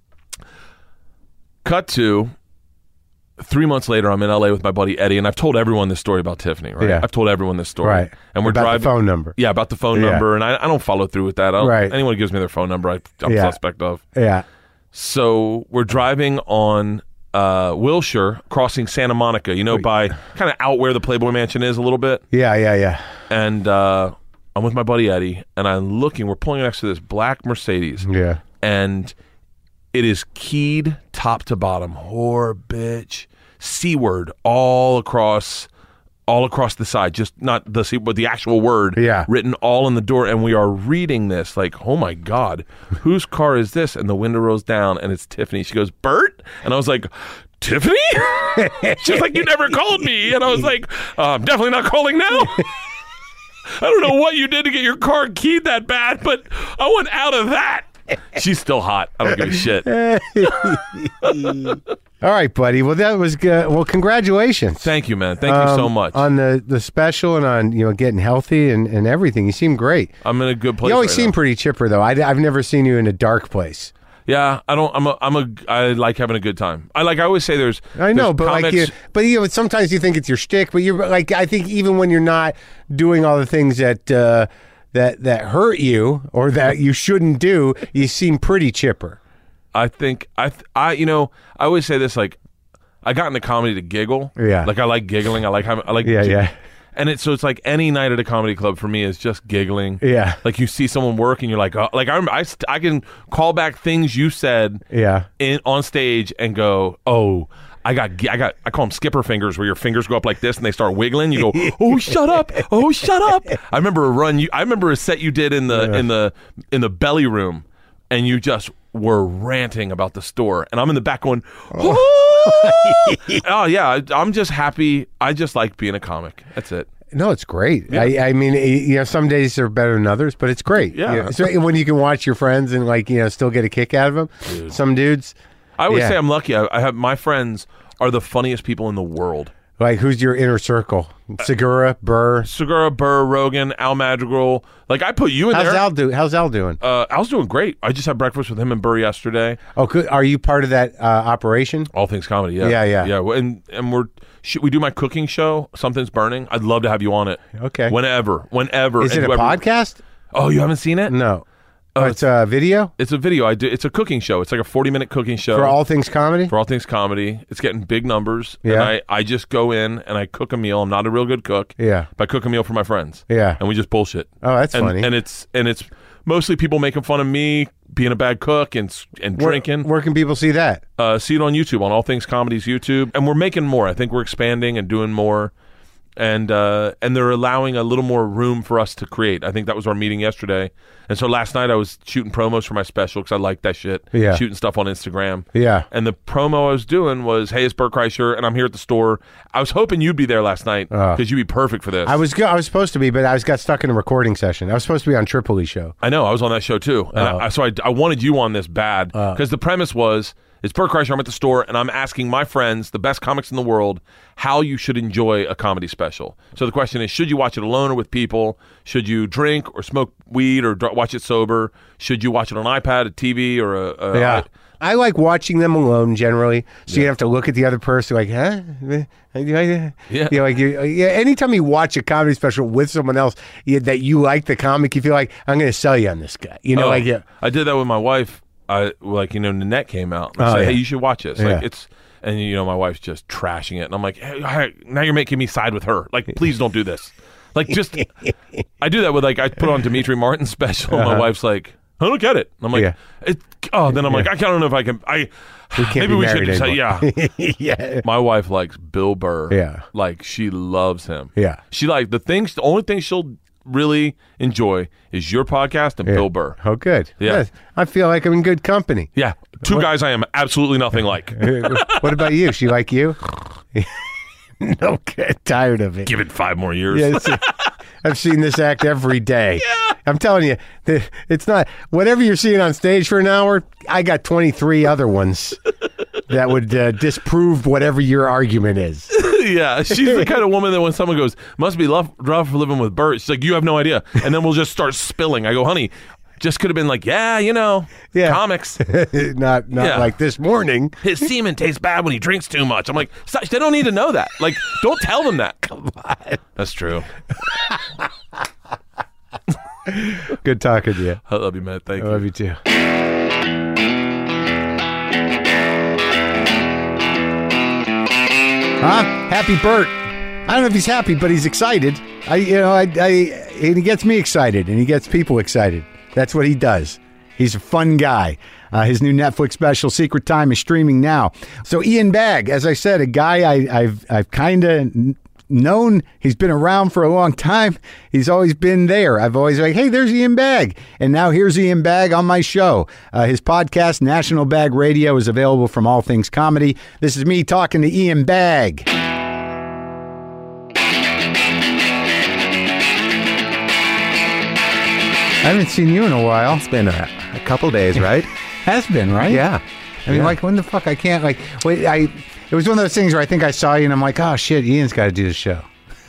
Cut to 3 months later, I'm in LA with my buddy Eddie, and I've told everyone this story about Tiffany, right? I've told everyone this story. Right. And we're about driving. The phone number. Yeah, about the phone number, and I don't follow through with that. Anyone who gives me their phone number, I'm suspect of. Yeah. So we're driving on Wilshire, crossing Santa Monica, by kind of out where the Playboy Mansion is a little bit. Yeah. And I'm with my buddy Eddie, and I'm looking. We're pulling next to this black Mercedes. Yeah. And it is keyed top to bottom. Whore, bitch, C-word all across the side. Just not the C, but the actual word written all in the door. And we are reading this like, oh my God, whose car is this? And the window rolls down and it's Tiffany. She goes, Bert? And I was like, Tiffany? She's like, you never called me. And I was like, I'm definitely not calling now. I don't know what you did to get your car keyed that bad, but I want out of that. She's still hot. I don't give a shit. All right, buddy. Well, that was good. Well, congratulations. Thank you, man. Thank you so much. On the special and on getting healthy and everything. You seem great. I'm in a good place. You always seem pretty chipper, though. I've never seen you in a dark place. Yeah, I like having a good time. I always say there's. I know, but comics, sometimes you think it's your shtick, but you're like, I think even when you're not doing all the things that hurt you or that you shouldn't do, you seem pretty chipper. I think I always say this, like, I got into comedy to giggle. Yeah. Like, I like giggling. Yeah. And it's like any night at a comedy club for me is just giggling. Yeah. Like, you see someone work and you're like, oh, like I can call back things you said on stage and go, oh, I call them skipper fingers, where your fingers go up like this and they start wiggling. You go, oh, shut up. Oh, shut up. I remember a set you did in the belly room, and you just were ranting about the store, and I'm in the back going, oh yeah, I'm just happy. I just like being a comic. That's it. No, it's great. Yeah. I mean, some days are better than others, but it's great. Yeah. So when you can watch your friends and still get a kick out of them. Dude. Some dudes. I would say I'm lucky. I have my friends are the funniest people in the world. Like, who's your inner circle? Segura, Burr, Rogan, Al Madrigal. Like, I put you in there. How's Al doing? Al's doing great. I just had breakfast with him and Burr yesterday. Oh, good. Are you part of that operation? All Things Comedy, yeah. Yeah. And we do my cooking show, Something's Burning. I'd love to have you on it. Okay. Whenever. Is it a podcast? Oh, you haven't seen it? No. Oh, it's a video? It's a video. It's a cooking show. It's like a 40-minute cooking show. For All Things Comedy? For All Things Comedy. It's getting big numbers. Yeah. And I just go in and I cook a meal. I'm not a real good cook. Yeah. But I cook a meal for my friends. Yeah. And we just bullshit. Oh, that's funny. And it's mostly people making fun of me being a bad cook and drinking. Where can people see that? See it on YouTube, on All Things Comedy's YouTube. And we're making more. I think we're expanding and doing more. And they're allowing a little more room for us to create. I think that was our meeting yesterday. And so last night I was shooting promos for my special because I like that shit. Yeah. Shooting stuff on Instagram. Yeah. And the promo I was doing was, hey, it's Bert Kreischer, and I'm here at the store. I was hoping you'd be there last night because you'd be perfect for this. I was supposed to be, but I got stuck in a recording session. I was supposed to be on Tripoli show. I know. I was on that show too. And so I wanted you on this bad because the premise was, It's Bert Kreischer. I'm at the store, and I'm asking my friends, the best comics in the world, how you should enjoy a comedy special. So the question is, should you watch it alone or with people? Should you drink or smoke weed or watch it sober? Should you watch it on iPad, a TV, or a I like watching them alone generally, so you have to look at the other person like, huh? Anytime you watch a comedy special with someone else that you like the comic, you feel like, I'm going to sell you on this guy. I did that with my wife. Nanette came out. And I said, hey, you should watch this. And my wife's just trashing it, and I'm like, hey, now you're making me side with her. Like, please don't do this. Like, just I do that with I put on Demetri Martin's special. And my wife's like, I don't get it. I'm like, then I'm like, I don't know if I can. Maybe we should say, yeah. My wife likes Bill Burr. Yeah, like she loves him. Yeah, she the only thing she'll really enjoy is your podcast and Bill Burr. Oh, good. Yeah, yes. I feel like I'm in good company. Yeah, two guys I am absolutely nothing like. What about you? She like you? No, get tired of it. Give it 5 more years. Yes. I've seen this act every day. Yeah. I'm telling you, it's not whatever you're seeing on stage for an hour. I got 23 other ones that would disprove whatever your argument is. Yeah, she's the kind of woman that when someone goes, "Must be rough living with Bert," she's like, "You have no idea," and then we'll just start spilling. I go, "Honey, just could have been like, comics, not like this morning. His semen tastes bad when he drinks too much." I'm like, they don't need to know that. Like, don't tell them that. Come on, that's true. Good talking to you. I love you, man. Thank you. I love you too. Happy Bert. I don't know if he's happy, but he's excited. And he gets me excited, and he gets people excited. That's what he does. He's a fun guy. His new Netflix special, Secret Time, is streaming now. So Ian Bagg, as I said, a guy I've kind of known. He's been around for a long time. He's always been there. I've always like, hey, there's Ian Bagg. And now here's Ian Bagg on my show. His podcast, National Bag Radio, is available from All Things Comedy. This is me talking to Ian Bagg. I haven't seen you in a while. It's been a couple days, right? Has been, right? Yeah. I mean, like, when the fuck? I can't, like, wait, it was one of those things where I think I saw you and I'm like, oh, shit, Ian's got to do the show.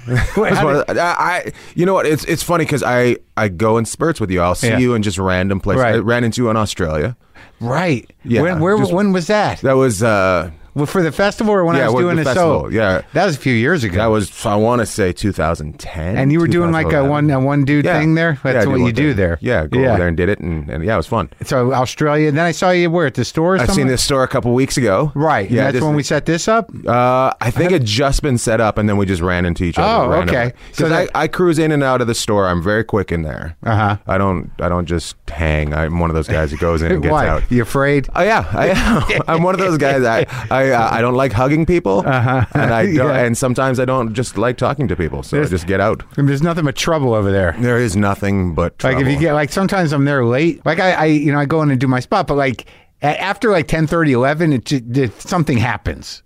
You know what? It's funny because I go in spurts with you. I'll see you in just random places. Right. I ran into you in Australia. Right. Yeah. When was that? That was... Well, for the festival or when I was doing a solo? Yeah. That was a few years ago. That was, I want to say, 2010. And you were doing like a one dude thing there? That's what you do there. Yeah, go over there and did it, and it was fun. So Australia, and then I saw you where, at the store or something? I've seen this store a couple weeks ago. Right. Yeah, that's when we set this up? I think it just been set up, and then we just ran into each other. Oh, okay. Because I cruise in and out of the store. I'm very quick in there. Uh-huh. I don't just hang. I'm one of those guys who goes in and gets out. You afraid? Oh, yeah, I am. I'm one of those guys. I don't like hugging people, and I don't, and sometimes I don't just like talking to people, so I just get out. There's nothing but trouble over there. There is nothing but trouble. Like if you get sometimes I'm there late. Like I go in and do my spot, but like after like 10:30, 11, something happens.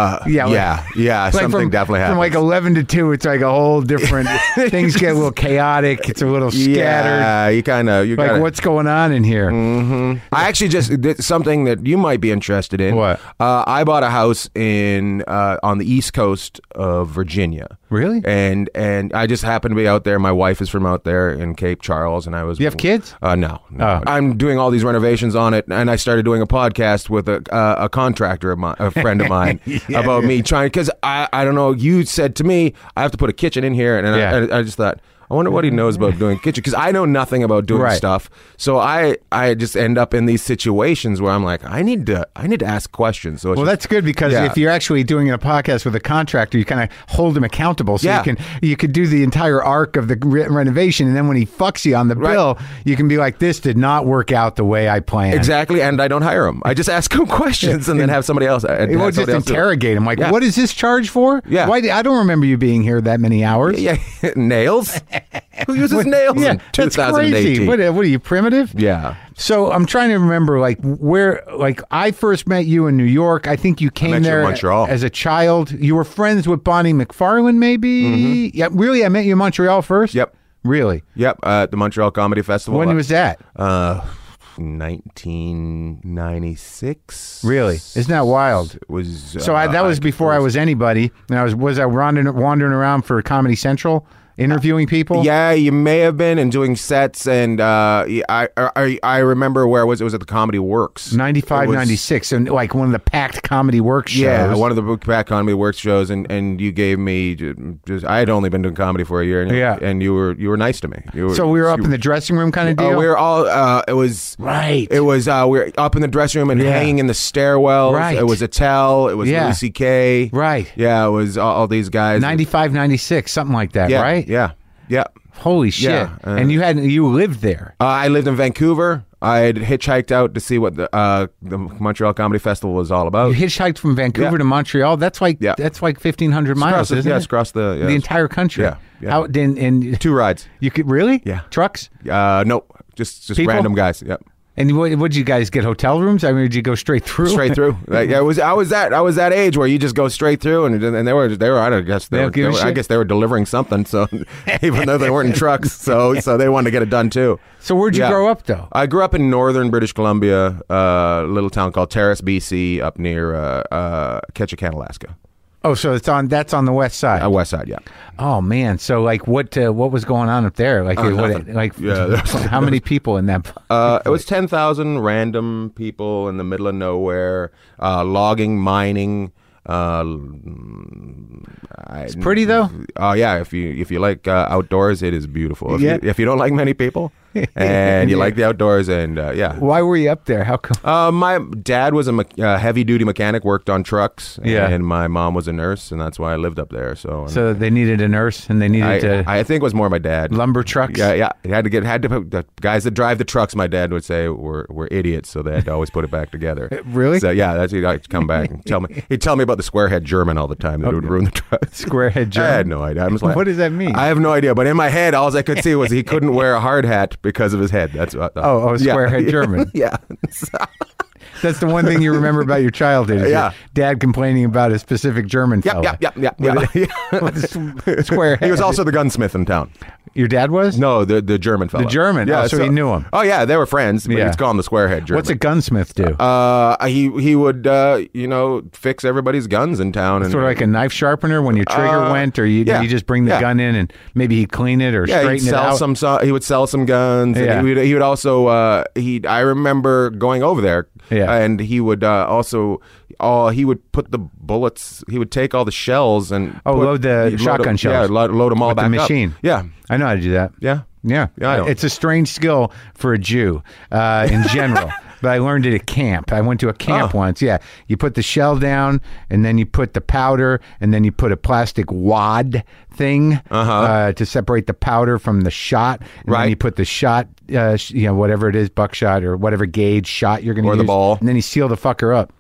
Yeah. Something definitely happens. From like 11 to 2, it's like a whole different. Things get a little chaotic. It's a little scattered. Yeah, you kind of like what's going on in here. Mm-hmm. I actually just did something that you might be interested in. What? I bought a house on the East Coast of Virginia. Really? And I just happened to be out there. My wife is from out there in Cape Charles, and I was. You have kids? No. Oh. I'm doing all these renovations on it, and I started doing a podcast with a contractor of mine, a friend of mine. About me trying, because I don't know, you said to me I have to put a kitchen in here, and I just thought, I wonder what he knows about doing kitchen, because I know nothing about doing stuff. So I just end up in these situations where I'm like, I need to ask questions. So that's good, because if you're actually doing a podcast with a contractor, you kind of hold him accountable. So you could do the entire arc of the renovation, and then when he fucks you on the bill, you can be like, this did not work out the way I planned. Exactly, and I don't hire him. I just ask him questions and then have somebody else. It will just interrogate him. Like, what is this charge for? Yeah. Why? I don't remember you being here that many hours. Yeah. Nails? Who uses nails in 2018? That's crazy. What are you, primitive? Yeah. So I'm trying to remember, like, where, like, I first met you in New York. I think you came there as a child. You were friends with Bonnie McFarlane, maybe? Mm-hmm. Yeah, really? I met you in Montreal first? Yep. Really? Yep. At the Montreal Comedy Festival. When was that? 1996. Really? Isn't that wild? It was. That was before I was anybody. And I was wandering around for Comedy Central? Interviewing people? Yeah, you may have been, and doing sets, and I remember where it was. It was at the Comedy Works. 95, 96, and like one of the packed Comedy Works shows. Yeah, one of the packed Comedy Works shows, and you gave me just. I had only been doing comedy for a year, and you were nice to me. So we were up in the dressing room kind of deal? We were all, it was... Right. It was, we were up in the dressing room and hanging in the stairwells. Right. It was Attell. It was Louis C.K. Right. Yeah, it was all these guys. 95, 96, something like that, right? Yeah. Holy shit! Yeah, and you lived there. I lived in Vancouver. I had hitchhiked out to see what the Montreal Comedy Festival was all about. You hitchhiked from Vancouver to Montreal. That's like 1,500 miles, isn't it? It's across the entire country. Yeah. How? And 2 rides. You could really? Yeah. Trucks? No, just random guys. Yep. And what did you guys get? Hotel rooms? I mean, did you go straight through? Straight through. I was that age where you just go straight through, and they were I guess they were delivering something. So even though they weren't in trucks, so they wanted to get it done too. So where'd you grow up though? I grew up in northern British Columbia, a little town called Terrace, BC, up near Ketchikan, Alaska. Oh, so that's on the west side. West side, yeah. Oh man, so like what was going on up there? Like how many people in that? It was 10,000 random people in the middle of nowhere, logging, mining. It's pretty though. Oh yeah, if you like outdoors, it is beautiful. If you don't like many people and you like the outdoors, and Why were you up there? How come? My dad was a heavy duty mechanic, worked on trucks, and my mom was a nurse, and that's why I lived up there. So they needed a nurse, and they needed I think it was more my dad. Lumber trucks. Yeah. Had to put the guys that drive the trucks. My dad would say were idiots, so they had to always put it back together. Really? So he'd come back and tell me. He'd tell me about the squarehead German all the time that would ruin the truck. Squarehead German. I had no idea. I was like, what does that mean? I have no idea. But in my head, all I could see was he couldn't wear a hard hat because of his head. That's squarehead German. Yeah. That's the one thing you remember about your childhood. Is your dad complaining about a specific German fella. Squarehead. He was also the gunsmith in town. Your dad was? No, the German fella. The German. Yeah, so he knew him. Oh yeah, they were friends. But he'd call him the squarehead German. What's a gunsmith do? He would fix everybody's guns in town. And, sort of like a knife sharpener when your trigger went, or you just bring the gun in and maybe he'd clean it or straighten it out. He would sell some guns. Yeah. And he would also I remember going over there. Yeah. And he would he would put the bullets. He would take all the shells and load the shotgun shells. Yeah, load them all with back the machine. Up. Yeah, I know how to do that. Yeah. It's a strange skill for a Jew in general. But I learned it at camp. I went to a camp once. Yeah, you put the shell down, and then you put the powder, and then you put a plastic wad thing to separate the powder from the shot. And then you put the shot, whatever it is, buckshot or whatever gauge shot you're going to use. Or the ball. And then you seal the fucker up.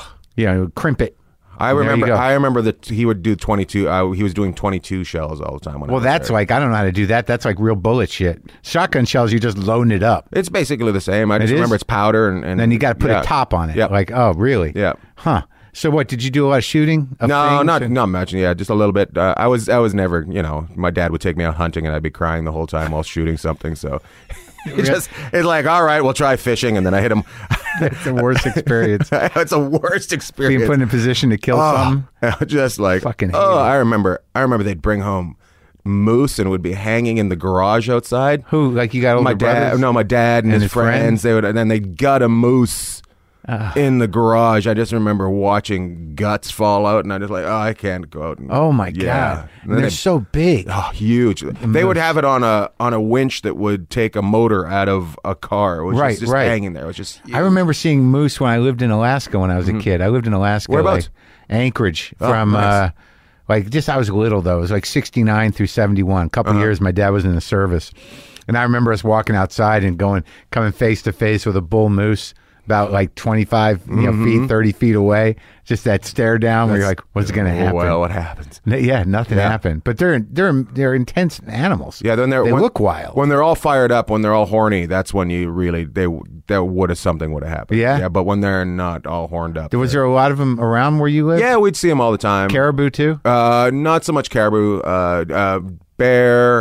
Crimp it. I remember that he would do 22. He was doing 22 shells all the time. Well, that's there. Like, I don't know how to do that. That's like real bullet shit. Shotgun shells, you just loading it up. It's basically the same. I just remember it's powder and then you got to put a top on it. Yep. Like, oh, really? Yeah. Huh. So what, did you do a lot of shooting? Not much. Yeah, just a little bit. I was never, my dad would take me out hunting and I'd be crying the whole time while shooting something. So it's like, all right, we'll try fishing. And then I hit him. It's the worst experience. It's the worst experience. Being put in a position to kill something. Just like, fucking hate it. I remember they'd bring home moose and would be hanging in the garage outside. Who? Like you got older brothers? No, my dad and his friends. And then they'd gut a moose in the garage. I just remember watching guts fall out, and I just like, I can't go out. Oh my god! And they're so big. Oh, huge. They would have it on a winch that would take a motor out of a car. It was just hanging there. It was just. Huge. I remember seeing moose when I lived in Alaska when I was a kid. I lived in Alaska. Whereabouts? Anchorage. I was little though. It was like 69 through 71. A couple years. My dad was in the service, and I remember us walking outside and coming face to face with a bull moose. About like 25 feet, 30 feet away. Just that stare down where you're like, what's going to happen? Well, what happens? Yeah, nothing happened. But they're intense animals. Yeah, they look wild. When they're all fired up, when they're all horny, that's when you really something would have happened. Yeah, but when they're not all horned up. Was there a lot of them around where you live? Yeah, we'd see them all the time. Caribou too? Not so much caribou. Bear.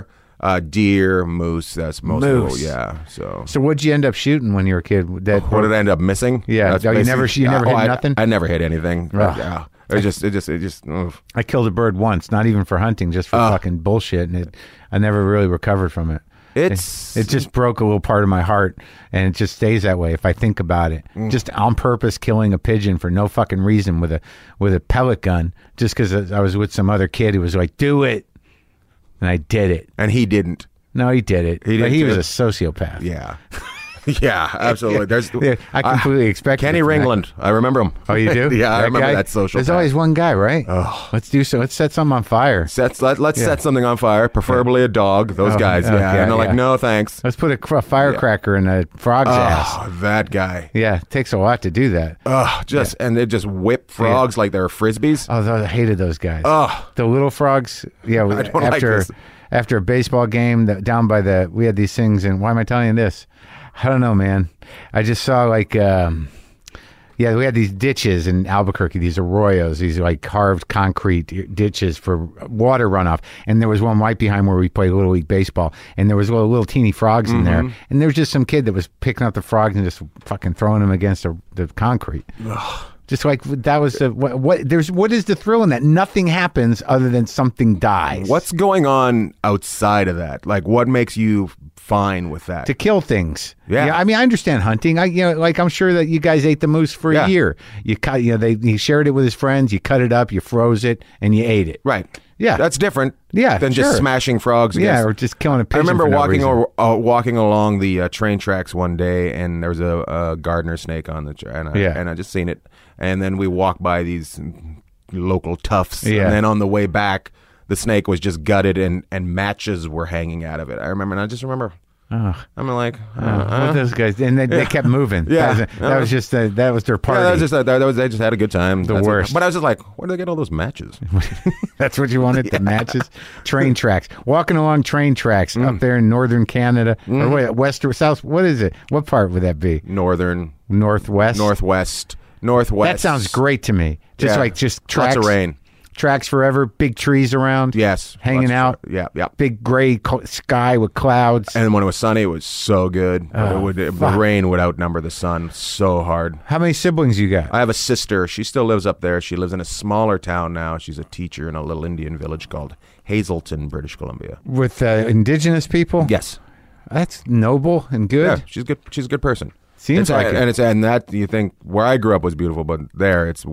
Deer, moose. That's most people. Yeah. So what'd you end up shooting when you were a kid? What did I end up missing? Yeah. You never hit nothing? I never hit anything. Yeah. It just. I killed a bird once, not even for hunting, just for fucking bullshit, and I never really recovered from it. It just broke a little part of my heart, and it just stays that way if I think about it. Just on purpose killing a pigeon for no fucking reason with a pellet gun, just because I was with some other kid who was like, "Do it," and I did it. And he didn't. No, he did it. He was a sociopath. Yeah. Yeah, absolutely. I completely expect Kenny Ringland. I remember him. Oh, you do? Yeah, I remember that social. There's always one guy, right? Oh. Let's set something on fire. Let's set something on fire, preferably a dog. Those guys. Yeah. And they're like, no, thanks. Let's put a firecracker in a frog's ass. Oh, that guy. Yeah, it takes a lot to do that. And they just whip frogs like they're frisbees. Oh, I hated those guys. Oh. The little frogs. Yeah, I don't like this. After a baseball game down by we had these things, and why am I telling you this? I don't know, man. I just saw we had these ditches in Albuquerque, these arroyos, these like carved concrete ditches for water runoff. And there was one right behind where we played Little League Baseball. And there was little teeny frogs in there. And there was just some kid that was picking up the frogs and just fucking throwing them against the concrete. Ugh. Just like that was what is the thrill in that? Nothing happens other than something dies. What's going on outside of that? Like, what makes you fine with that? To kill things. Yeah. I mean, I understand hunting. I'm sure that you guys ate the moose for a year. You cut. He shared it with his friends. You cut it up. You froze it, and you ate it. Right. Yeah. That's different. Yeah. Than just smashing frogs. Yeah, or just killing a pigeon. I remember for walking along the train tracks one day, and there was a gardener snake on the and I just seen it. And then we walked by these local toughs, and then on the way back, the snake was just gutted, and matches were hanging out of it. I just remember. I'm like, what those guys, and they kept moving. Yeah, that was just that was their party. Yeah, they just had a good time. The worst. But I was just like, where do they get all those matches? That's what you wanted, the matches. Train tracks, walking along train tracks up there in northern Canada, or wait, west or south. What is it? What part would that be? Northwest. That sounds great to me. Just tracks. Lots of rain. Tracks forever, big trees around. Yes. Hanging out. Yeah. Big gray sky with clouds. And when it was sunny, it was so good. The rain would outnumber the sun so hard. How many siblings you got? I have a sister. She still lives up there. She lives in a smaller town now. She's a teacher in a little Indian village called Hazelton, British Columbia. With indigenous people? Yes. That's noble and good. Yeah, she's good. She's a good person. Seems like it. And that you think where I grew up was beautiful, but there it's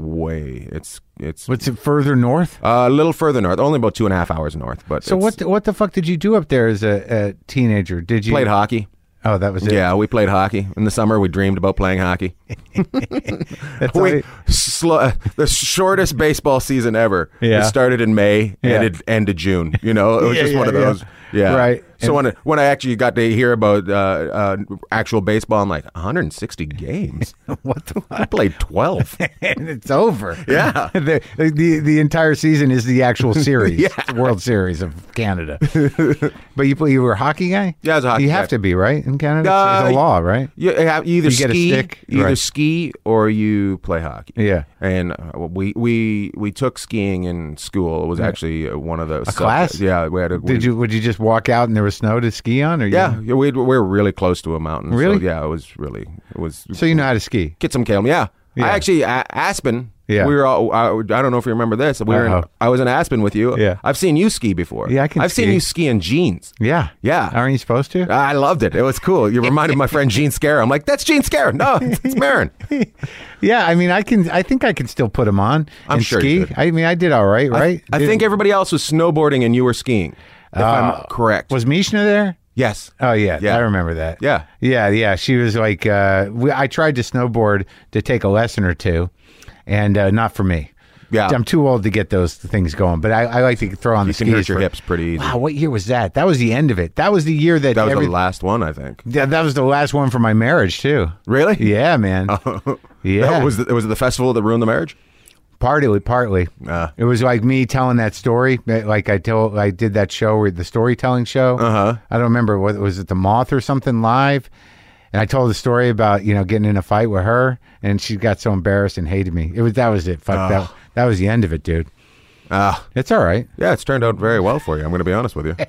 What's it further north? A little further north, only about 2.5 hours north. But so what the fuck did you do up there as a teenager? Did you played hockey? Oh, that was it. Yeah, we played hockey in the summer. We dreamed about playing hockey. The shortest baseball season ever. Yeah. It started in May and it ended June. It was just one of those. Yeah. Right. So when I actually got to hear about actual baseball, I'm like, 160 games. What the fuck? I played 12. And it's over. Yeah. The entire season is the actual series. Yeah. World Series of Canada. But you were a hockey guy? Yeah, I was a hockey guy. You have to be, right? In Canada? It's a law, right? You either get a stick. Ski or you play hockey. Yeah. And we took skiing in school. It was actually one of those. A class? Yeah. Would you just walk out and there was snow to ski on? Or we were really close to a mountain. Really? So, yeah, it was. So you know how to ski? Kitsamkalem, yeah. I actually, Aspen. Yeah. We were all, I don't know if you remember this. I was in Aspen with you. Yeah. I've seen you ski before. Yeah, I've seen you ski in jeans. Yeah. Yeah. Aren't you supposed to? I loved it. It was cool. You reminded my friend Gene Scarra. I'm like, that's Gene Scarra. No, it's Marin. Yeah, I mean, I think I can still put them on and sure ski. you could. I mean, I did all right, right? I think everybody else was snowboarding and you were skiing, if I'm correct. Was Mishna there? Yes. Oh, yeah. I remember that. Yeah. Yeah. She was like, I tried to snowboard to take a lesson or two, and not for me. Yeah. I'm too old to get those things going, but I like to throw on the skis. You can hurt your hips pretty easy. Wow, what year was that? That was the end of it. That was the year that... That was the last one, I think. Yeah, that was the last one for my marriage, too. Really? Yeah, man. Yeah. Was it the festival that ruined the marriage? Partly. It was like me telling that story. Like I did that show, the storytelling show. Uh-huh. I don't remember, was it The Moth or something live? And I told the story about, getting in a fight with her, and she got so embarrassed and hated me. That was it. Fuck, that was the end of it, dude. It's all right. Yeah, it's turned out very well for you. I'm going to be honest with you.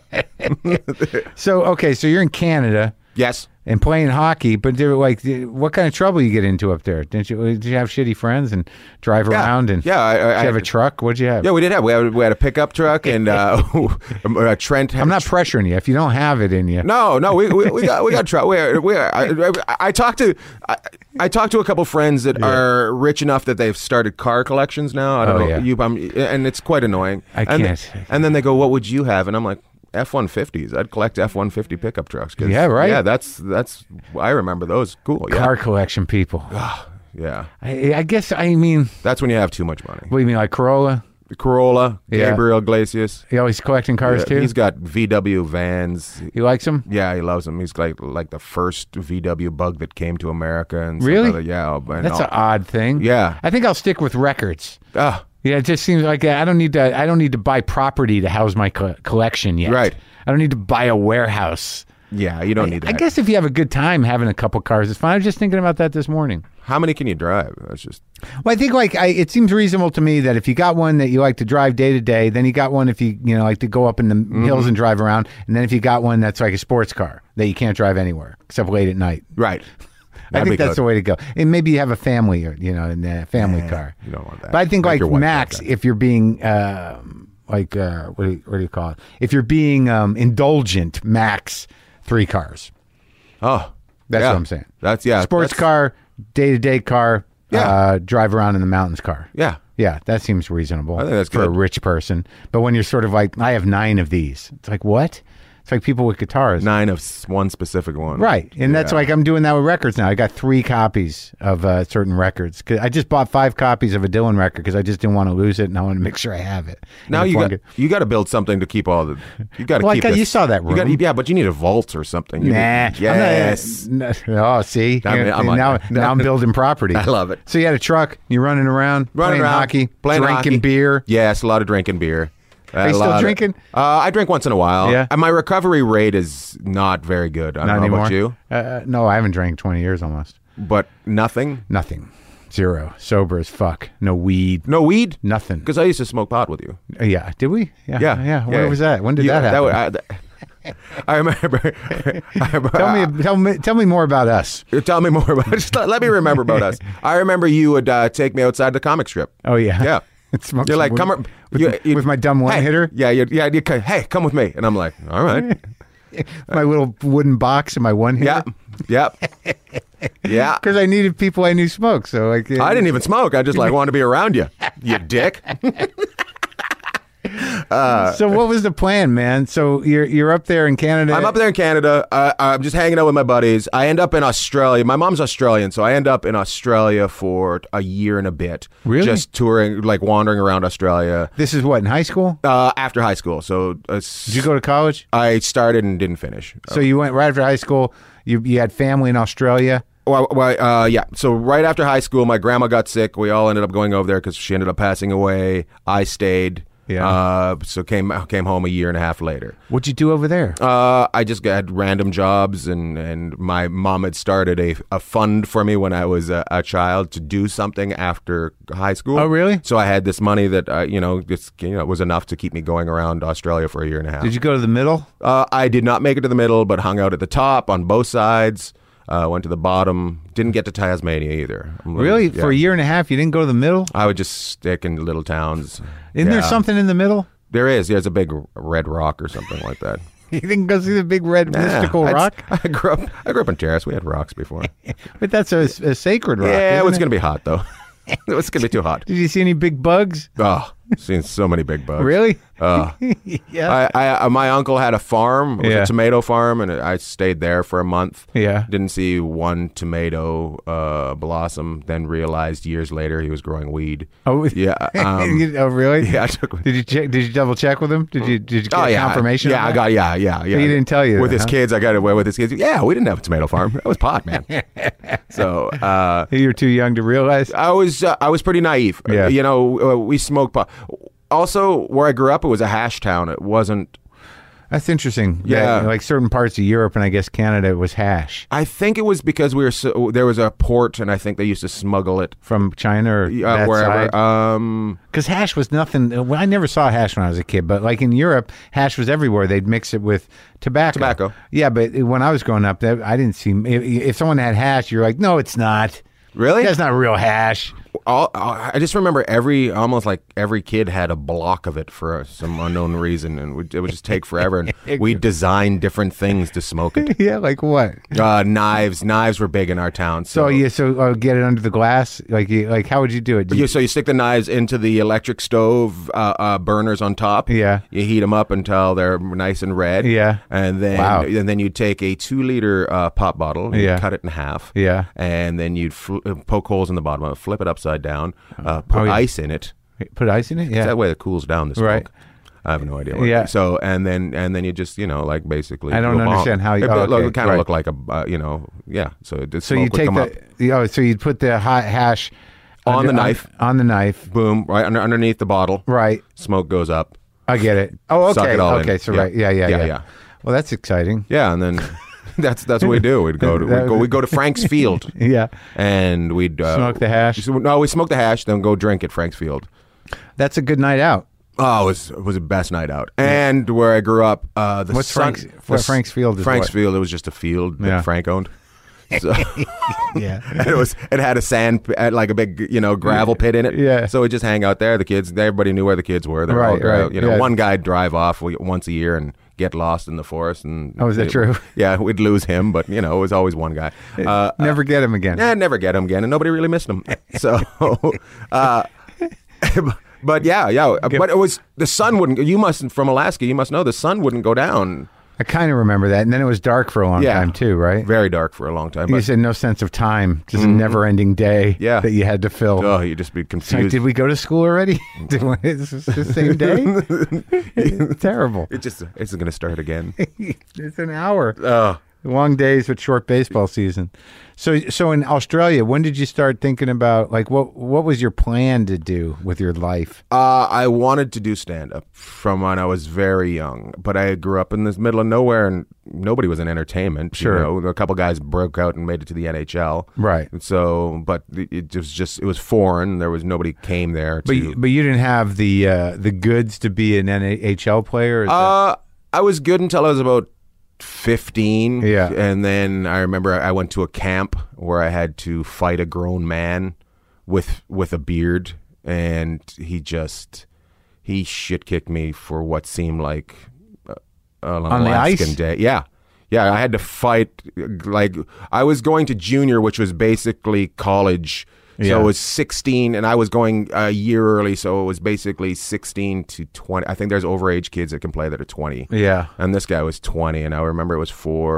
So you're in Canada. Yes. And playing hockey, but what kind of trouble you get into up there? Did you have shitty friends and drive around? And did you have a truck? What'd you have? Yeah, we did have. We had a pickup truck and Trent. I'm not pressuring you if you don't have it in you. No, we got truck. I talked to a couple friends that are rich enough that they've started car collections now. I don't know and it's quite annoying. I can't. And then they go, "What would you have?" And I'm like, F-150s. I'd collect F-150 pickup trucks. Yeah, right. Yeah, that's. I remember those. Cool. Yeah. Car collection people. Yeah. I guess. I mean, that's when you have too much money. What do you mean, like Corolla? Gabriel Iglesias. He always collecting cars too. He's got VW vans. He likes them. Yeah, he loves them. He's like the first VW Bug that came to America. And really? That's an odd thing. Yeah, I think I'll stick with records. Yeah, it just seems like I don't need to buy property to house my collection yet. Right. I don't need to buy a warehouse. Yeah, you don't need that. I guess if you have a good time having a couple cars, it's fine. I was just thinking about that this morning. How many can you drive? That's just. Well, I think it seems reasonable to me that if you got one that you like to drive day to day, then you got one if you like to go up in the hills and drive around, and then if you got one that's like a sports car that you can't drive anywhere except late at night. Right. I think that's the way to go. And maybe you have a family, in a family car. You don't want that. But I think like max, if you're being what do you call it? If you're being indulgent, max 3 cars. Oh, that's what I'm saying. Sports car, day-to-day car. Drive around in the mountains car. Yeah. Yeah, that seems reasonable. I think that's for a rich person. But when you're sort of like, I have 9 of these. It's like, what? It's like people with guitars. 9 of one specific one. Right. And that's like, I'm doing that with records now. I got 3 copies of certain records. Cause I just bought 5 copies of a Dylan record because I just didn't want to lose it and I want to make sure I have it. Now you got to build something to keep all the. You got to keep. You saw that room. But you need a vault or something. Yes. See. Now I'm building property. I love it. So you had a truck. You're running around, playing hockey, drinking beer. Yes, a lot of drinking beer. Are you still drinking? I drink once in a while. Yeah. And my recovery rate is not very good. I don't know about you. No, I haven't drank 20 years almost. But nothing? Nothing. 0. Sober as fuck. No weed. No weed? Nothing. Because I used to smoke pot with you. Yeah. Did we? Yeah. Where was that? When did that happen? I remember. Tell me more about us. Tell me more about us. Just let me remember about us. I remember you would take me outside the comic strip. Oh, yeah. Yeah. You're like, come with my dumb one hitter. Yeah, hey, come with me, and I'm like, all right. My little wooden box and my one hitter. Yeah. Because I needed people I knew smoke. So I didn't even smoke. I just wanted to be around you, you dick. So what was the plan, man? So you're up there in Canada. I'm up there in Canada. I'm just hanging out with my buddies. I end up in Australia. My mom's Australian, so I end up in Australia for a year and a bit. Really? Just touring, wandering around Australia. This is what, in high school? After high school. So did you go to college? I started and didn't finish. So you went right after high school. You had family in Australia. Yeah. So right after high school, my grandma got sick. We all ended up going over there because she ended up passing away. I stayed. Yeah. So came home a year and a half later. What'd you do over there? I just had random jobs, and my mom had started a fund for me when I was a child to do something after high school. Oh, really? So I had this money that was enough to keep me going around Australia for a year and a half. Did you go to the middle? I did not make it to the middle, but hung out at the top on both sides. Went to the bottom. Didn't get to Tasmania either. Really? Yeah. For a year and a half, you didn't go to the middle? I would just stick in little towns. Isn't there something in the middle? There is. There's a big red rock or something like that. You didn't go see the big red mystical rock? I grew up in Terrace. We had rocks before. But that's a sacred rock. Yeah, it was going to be hot, though. It was going to be too hot. Did you see any big bugs? Oh, seen so many big bugs. Really? Yeah. My uncle had a farm. It was a tomato farm, and I stayed there for a month. Yeah. Didn't see one tomato blossom. Then realized years later he was growing weed. Oh, yeah. Oh, really? Yeah. I took. Did you check? Did you double check with him? Did you get confirmation? Yeah, I got. Yeah. He didn't tell you with that, his kids. I got away with his kids. Yeah, we didn't have a tomato farm. That was pot, man. So you were too young to realize. I was pretty naive. Yeah. We smoked pot. Also, where I grew up, it was a hash town. It wasn't. That's interesting. Yeah. Like certain parts of Europe and I guess Canada was hash. I think it was because there was a port, and I think they used to smuggle it from China or that wherever. Because hash was nothing. I never saw hash when I was a kid, but like in Europe, hash was everywhere. They'd mix it with tobacco. Yeah, but when I was growing up, I didn't see. If someone had hash, you're like, no, it's not. Really? That's not real hash. I just remember almost like every kid had a block of it for some unknown reason, and it would just take forever. And we designed different things to smoke it. Yeah, like what? Knives were big in our town. So get it under the glass. Like how would you do it? So you stick the knives into the electric stove burners on top. Yeah. You heat them up until they're nice and red. Yeah. And then you take a 2-liter pop bottle. And cut it in half. Yeah. And then you'd poke holes in the bottom of it, flip it upside down, put ice in it. Put ice in it? Yeah. That way it cools down the smoke. Right. I have no idea. Yeah. So and then you just like basically. I don't understand how you. It kind of looked like a yeah. So you take so you'd put the hot hash on the knife. On the knife. Boom! Right underneath the bottle. Right. Smoke goes up. I get it. Oh, okay. Suck it all okay. in. So right. Yeah. Well, that's exciting. Yeah, and then. That's what we do. We'd go to Frank's Field. Yeah, and we'd smoke the hash. No, we smoke the hash, then go drink at Frank's Field. That's a good night out. Oh, it was the best night out. And where I grew up, Frank's Field? Is Frank's Field. It was just a field that Frank owned. So yeah, it had a sand, like a big gravel pit in it. Yeah, so we just hang out there. The kids, everybody knew where the kids were. Right. One guy'd drive off once a year and get lost in the forest. And is that true? Yeah, we'd lose him, but it was always one guy. Never get him again. Yeah, never get him again, and nobody really missed him. So, but yeah. But it was the sun wouldn't. From Alaska. You must know the sun wouldn't go down. I kind of remember that, and then it was dark for a long time too, right? Very dark for a long time. You said no sense of time, just a never-ending day that you had to fill. Oh, you'd just be confused. Like, did we go to school already? Is this the same day? It's terrible. It's going to start again. It's an hour. Long days with short baseball season. So in Australia, when did you start thinking about, like, what was your plan to do with your life? I wanted to do stand-up from when I was very young, but I grew up in this middle of nowhere, and nobody was in entertainment. Sure. A couple guys broke out and made it to the NHL. Right. So, but it was foreign. There was nobody came there. But you didn't have the goods to be an NHL player? I was good until I was about 15. Yeah. And then I remember I went to a camp where I had to fight a grown man with a beard, and he shit kicked me for what seemed like an Alaskan day. Yeah. I had to fight. Like, I was going to junior, which was basically college. So it was 16, and I was going a year early, so it was basically 16 to 20. I think there's overage kids that can play that are 20. Yeah. And this guy was 20, and I remember it was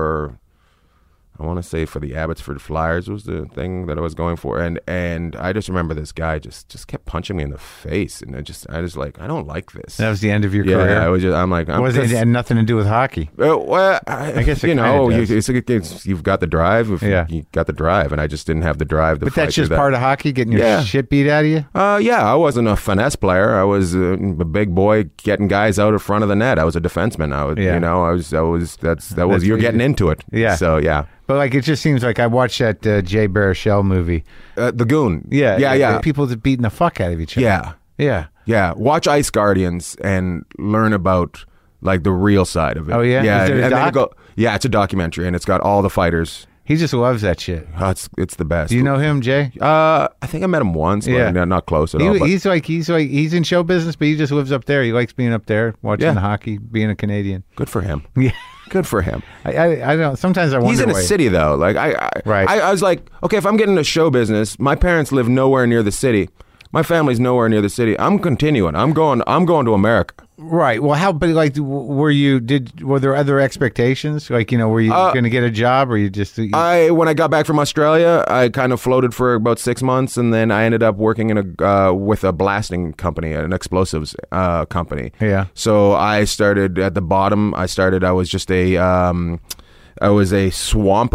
I want to say for the Abbotsford Flyers was the thing that I was going for, and I just remember this guy just kept punching me in the face, and I just like, I don't like this. That was the end of your career. It had nothing to do with hockey. Well, I guess you've got the drive. You got the drive, and I just didn't have the drive. But that's just part of hockey, getting your shit beat out of you. I wasn't a finesse player. I was a big boy getting guys out in front of the net. I was a defenseman. You're getting into it. Yeah. So yeah. But like, it just seems like I watched that Jay Baruchel movie, The Goon. Yeah. People just beating the fuck out of each other. Yeah. Watch Ice Guardians and learn about like the real side of it. Oh yeah. Yeah. Is it a doc? It's a documentary, and it's got all the fighters. He just loves that shit. It's the best. Do you know him, Jay? I think I met him once. But not close at all. But He's in show business, but he just lives up there. He likes being up there, watching the hockey, being a Canadian. Good for him. Yeah. Good for him. I don't. Sometimes I wonder. He's in a city though. Like I was like, okay, if I'm getting into show business, my parents live nowhere near the city. My family's nowhere near the city. I'm continuing. I'm going to America. Right. Well, but like, were there other expectations? Like, were you going to get a job, or you just? When I got back from Australia, I kind of floated for about 6 months, and then I ended up working with a blasting company, an explosives company. Yeah. So I started at the bottom. I was just I was a swamper.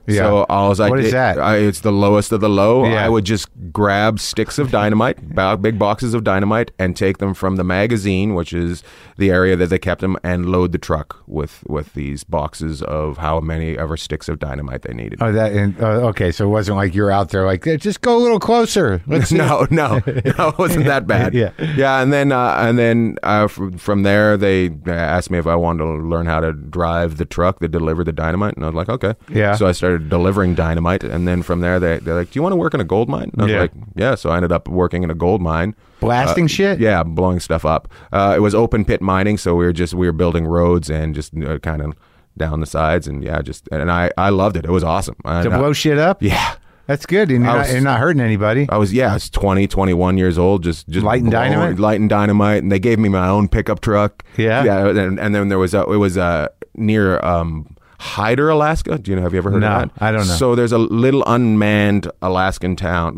Yeah. So what is that? It's the lowest of the low. Yeah. I would just grab sticks of dynamite, big boxes of dynamite, and take them from the magazine, which is the area that they kept them, and load the truck with these boxes of how many ever sticks of dynamite they needed. Oh, okay. So it wasn't like you're out there like, just go a little closer. Let's see. No, it wasn't that bad. Yeah. And then from there, they asked me if I wanted to learn how to drive the truck that delivered the dynamite, and I was like, okay. Yeah. So I started delivering dynamite, and then from there, they're like, do you want to work in a gold mine? And I was like, yeah. So I ended up working in a gold mine. Blasting shit? Yeah, blowing stuff up. It was open pit mining, so we were building roads and just kind of down the sides, and I loved it. It was awesome. To blow shit up? Yeah. That's good. And you're not hurting anybody. I was 20, 21 years old, just lighting dynamite, and they gave me my own pickup truck. Yeah. And then it was near Hyder, Alaska. Have you ever heard of that? I don't know. So there's a little unmanned Alaskan town,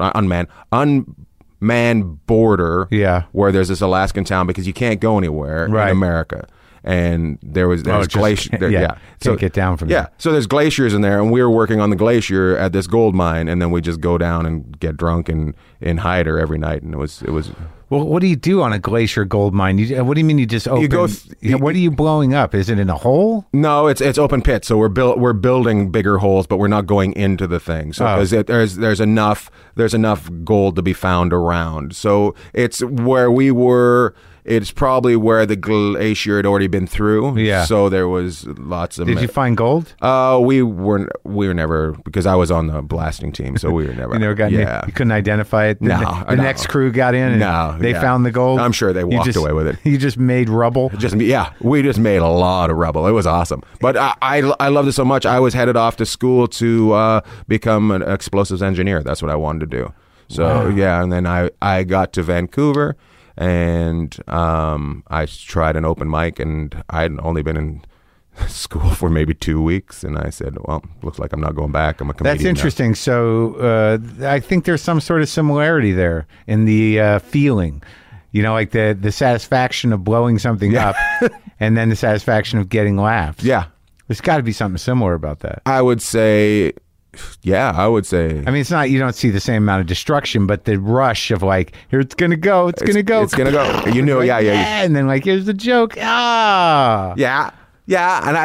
unmanned border. Yeah. Where there's this Alaskan town because you can't go anywhere in America. And there's glacier. Can't get down from there. Yeah, so there's glaciers in there, and we were working on the glacier at this gold mine, and then we just go down and get drunk in Hyder every night, and it was. Well, what do you do on a glacier gold mine? What do you mean you just open? What are you blowing up? Is it in a hole? No, it's open pit. So we're building bigger holes, but we're not going into the thing. So because there's enough gold to be found around. So it's where we were. It's probably where the glacier had already been through. Yeah. So there was lots of. Did you find gold? We were never, because I was on the blasting team, so we were never. You never got. Yeah. You couldn't identify it. The next crew got in. And they found the gold. I'm sure they walked away with it. You just made rubble. We just made a lot of rubble. It was awesome. But I loved it so much. I was headed off to school to become an explosives engineer. That's what I wanted to do. So and then I got to Vancouver. And I tried an open mic, and I had only been in school for maybe 2 weeks, and I said, well, looks like I'm not going back. I'm a comedian. That's interesting. Now. So I think there's some sort of similarity there in the feeling, like the satisfaction of blowing something up and then the satisfaction of getting laughs. Yeah. There's got to be something similar about that. I would say... Yeah, I would say. I mean, it's not, you don't see the same amount of destruction, but the rush of like, here it's going to go. It's going to go. Yeah. And then like, here's the joke. Ah. Yeah. And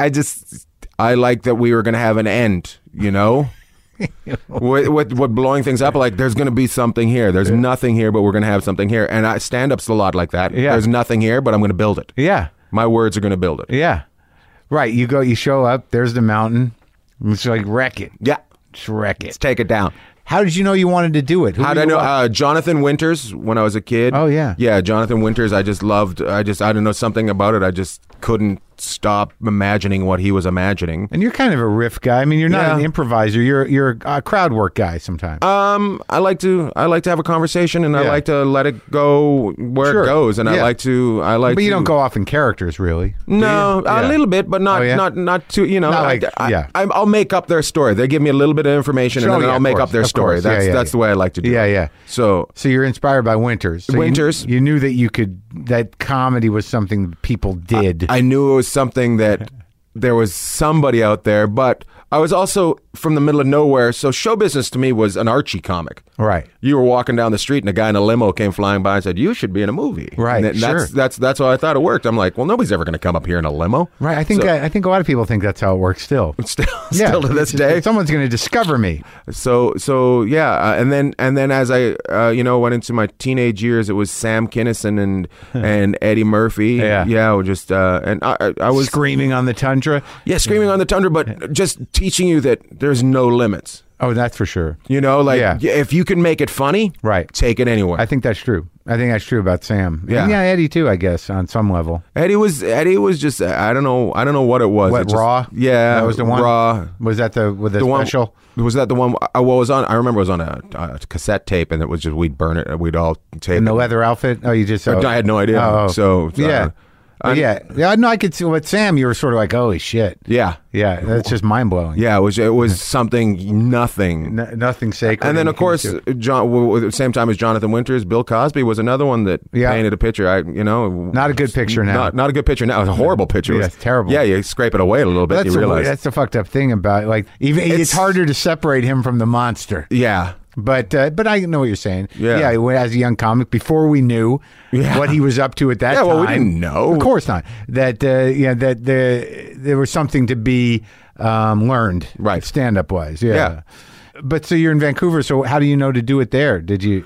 I like that we were going to have an end, with blowing things up, like there's going to be something here. There's nothing here, but we're going to have something here. And stand-up's a lot like that. Yeah. There's nothing here, but I'm going to build it. Yeah. My words are going to build it. Yeah. Right. You show up, there's the mountain. It's like, wreck it. Yeah. Just wreck it. Let's take it down. How did you know you wanted to do it? How did I know? Jonathan Winters, when I was a kid. Oh, yeah. Yeah, Jonathan Winters, I just loved. I don't know, something about it. I just couldn't stop imagining what he was imagining. And you're kind of a riff guy. I mean, you're not an improviser. You're a crowd work guy sometimes. I like to have a conversation, and I like to let it go where it goes. And I like to. But you don't go off in characters, really. No, a little bit, but not too. I'll make up their story. They give me a little bit of information, and then I'll make up their story. That's the way I like to do it. Yeah. So you're inspired by Winters. So Winters. You knew that comedy was something people did. I knew it was something that there was somebody out there, but I was also from the middle of nowhere, so show business to me was an Archie comic. Right. You were walking down the street and a guy in a limo came flying by and said, you should be in a movie. Right, and that's how I thought it worked. I'm like, well, nobody's ever going to come up here in a limo. Right. I think a lot of people think that's how it works still. Still to this day. Someone's going to discover me. So yeah, and then as I went into my teenage years, it was Sam Kinison and Eddie Murphy. Yeah, just and I was Screaming on the Tundra. Yeah, Screaming on the Tundra, but just teaching you that there's no limits. Oh, that's for sure. If you can make it funny, right, take it anywhere. I think that's true. I think that's true about Sam. Yeah, and Eddie too. I guess on some level. Eddie was just I don't know what it was. What, Raw? Yeah, that was the one. Raw. Was that the special? Was that the one? I remember it was on a cassette tape, and it was just we'd burn it. We'd all tape in the it. Leather outfit. Oh, you just. I had no idea. Oh. So yeah. Yeah. No, I could see with Sam, you were sort of like, holy shit. Yeah. Yeah, that's just mind-blowing. Yeah, it was something, nothing. Nothing sacred. And then, of course, at the same time as Jonathan Winters, Bill Cosby was another one that painted a picture. Not a good picture now. Not a good picture now. It was a horrible picture. Yeah, it's terrible. Yeah, you scrape it away a little bit, you realize. That's the fucked up thing about it. Like, even it's harder to separate him from the monster. Yeah. But I know what you're saying. Yeah. As a young comic, before we knew what he was up to at that time. Yeah, well, we didn't know. Of course not. That there was something to be learned, right? Stand-up wise. Yeah. But so you're in Vancouver. So how do you know to do it there? Did you?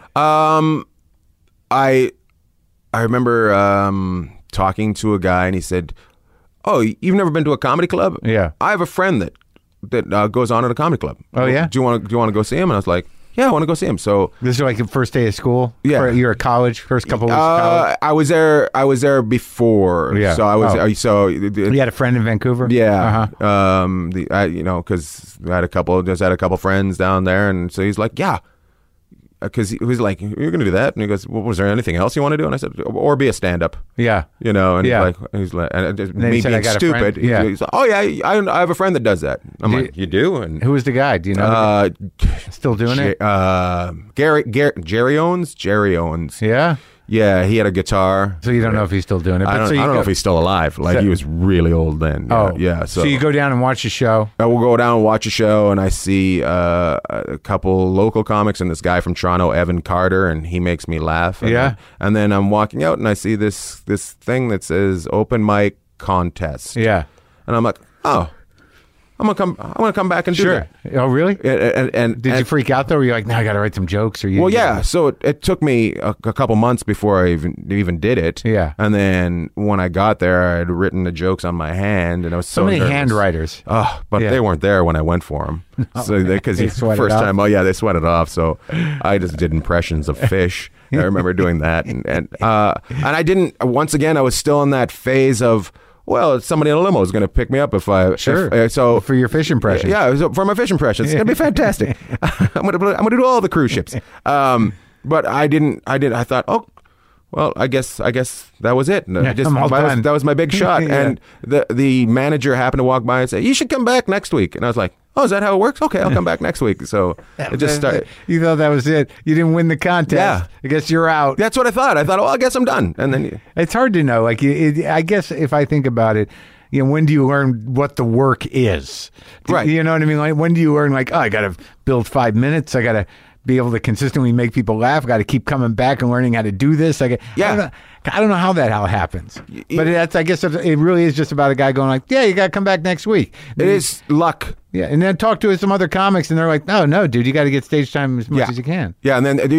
I remember talking to a guy, and he said, "Oh, you've never been to a comedy club? Yeah. I have a friend that goes on at a comedy club. Oh yeah. Do you want to go see him?" And I was like, "Yeah, I want to go see him." So this is like the first day of school. Yeah, you're at college. First couple of weeks of college. I was there before. Yeah. So I was. So you had a friend in Vancouver. Yeah. Because I had a couple friends down there, and so he's like, "Yeah." Because he was like, "You're going to do that?" And he goes, "Well, was there anything else you want to do?" And I said, "Or be a stand-up." Yeah. And he's like, and me being stupid. He's like, "Oh yeah, I have a friend that does that." I'm like, "You do?" And who was the guy? Do you know? Still doing it? Jerry Owens. Yeah. Yeah, he had a guitar. So you don't know if he's still doing it. But I don't know if he's still alive. Like, he was really old then. Yeah. So you go down and watch the show. I will go down and watch a show, and I see a couple local comics and this guy from Toronto, Evan Carter, and he makes me laugh. And then I'm walking out, and I see this thing that says open mic contest. Yeah. And I'm like, oh, I'm gonna come back and do that. Oh, really? And did you freak out though? Or you're like, now I got to write some jokes? Or you? Well, yeah. So it took me a couple months before I even did it. Yeah. And then when I got there, I had written the jokes on my hand, and I was so many nervous. handwriters. Oh, but they weren't there when I went for them. So because the first time, they sweated off. So I just did impressions of fish. I remember doing that, and I didn't. Once again, I was still in that phase of, well, somebody in a limo is going to pick me up if I... Sure. So for your fish impression. Yeah, so for my fish impression. It's going to be fantastic. I'm going to do all the cruise ships. But I didn't. I thought, oh, well, I guess that was it. That was my big shot. And the manager happened to walk by and say, "You should come back next week." And I was like, "Oh, is that how it works? Okay, I'll come back next week." So it just started. You thought that was it. You didn't win the contest. Yeah. I guess you're out. That's what I thought. I thought, well, I guess I'm done. And then it's hard to know. Like, I guess if I think about it, when do you learn what the work is? Right. You know what I mean? Like, when do you learn, like, oh, I got to build 5 minutes. I got to be able to consistently make people laugh. I got to keep coming back and learning how to do this. I don't know how that happens. But I guess it really is just about a guy going like, yeah, you got to come back next week. It is luck. Yeah, and then talk to some other comics, and they're like, no, dude, you got to get stage time as much as you can. Yeah, and then they'd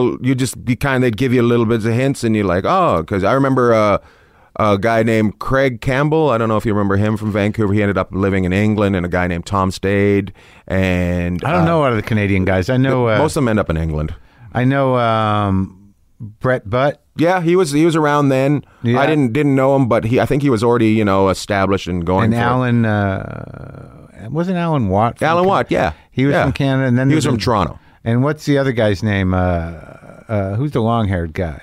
give you a little bit of hints, and you're like, oh, because I remember a guy named Craig Campbell. I don't know if you remember him from Vancouver. He ended up living in England, and a guy named Tom Stade. And I don't know a lot of the Canadian guys. I know most of them end up in England. I know Brett Butt. Yeah, he was around then. Yeah. I didn't know him, but I think he was already established and going. And Alan wasn't Alan Watt? Alan Watt, yeah, he was from Canada, and then he was from Toronto. And what's the other guy's name? Who's the long-haired guy?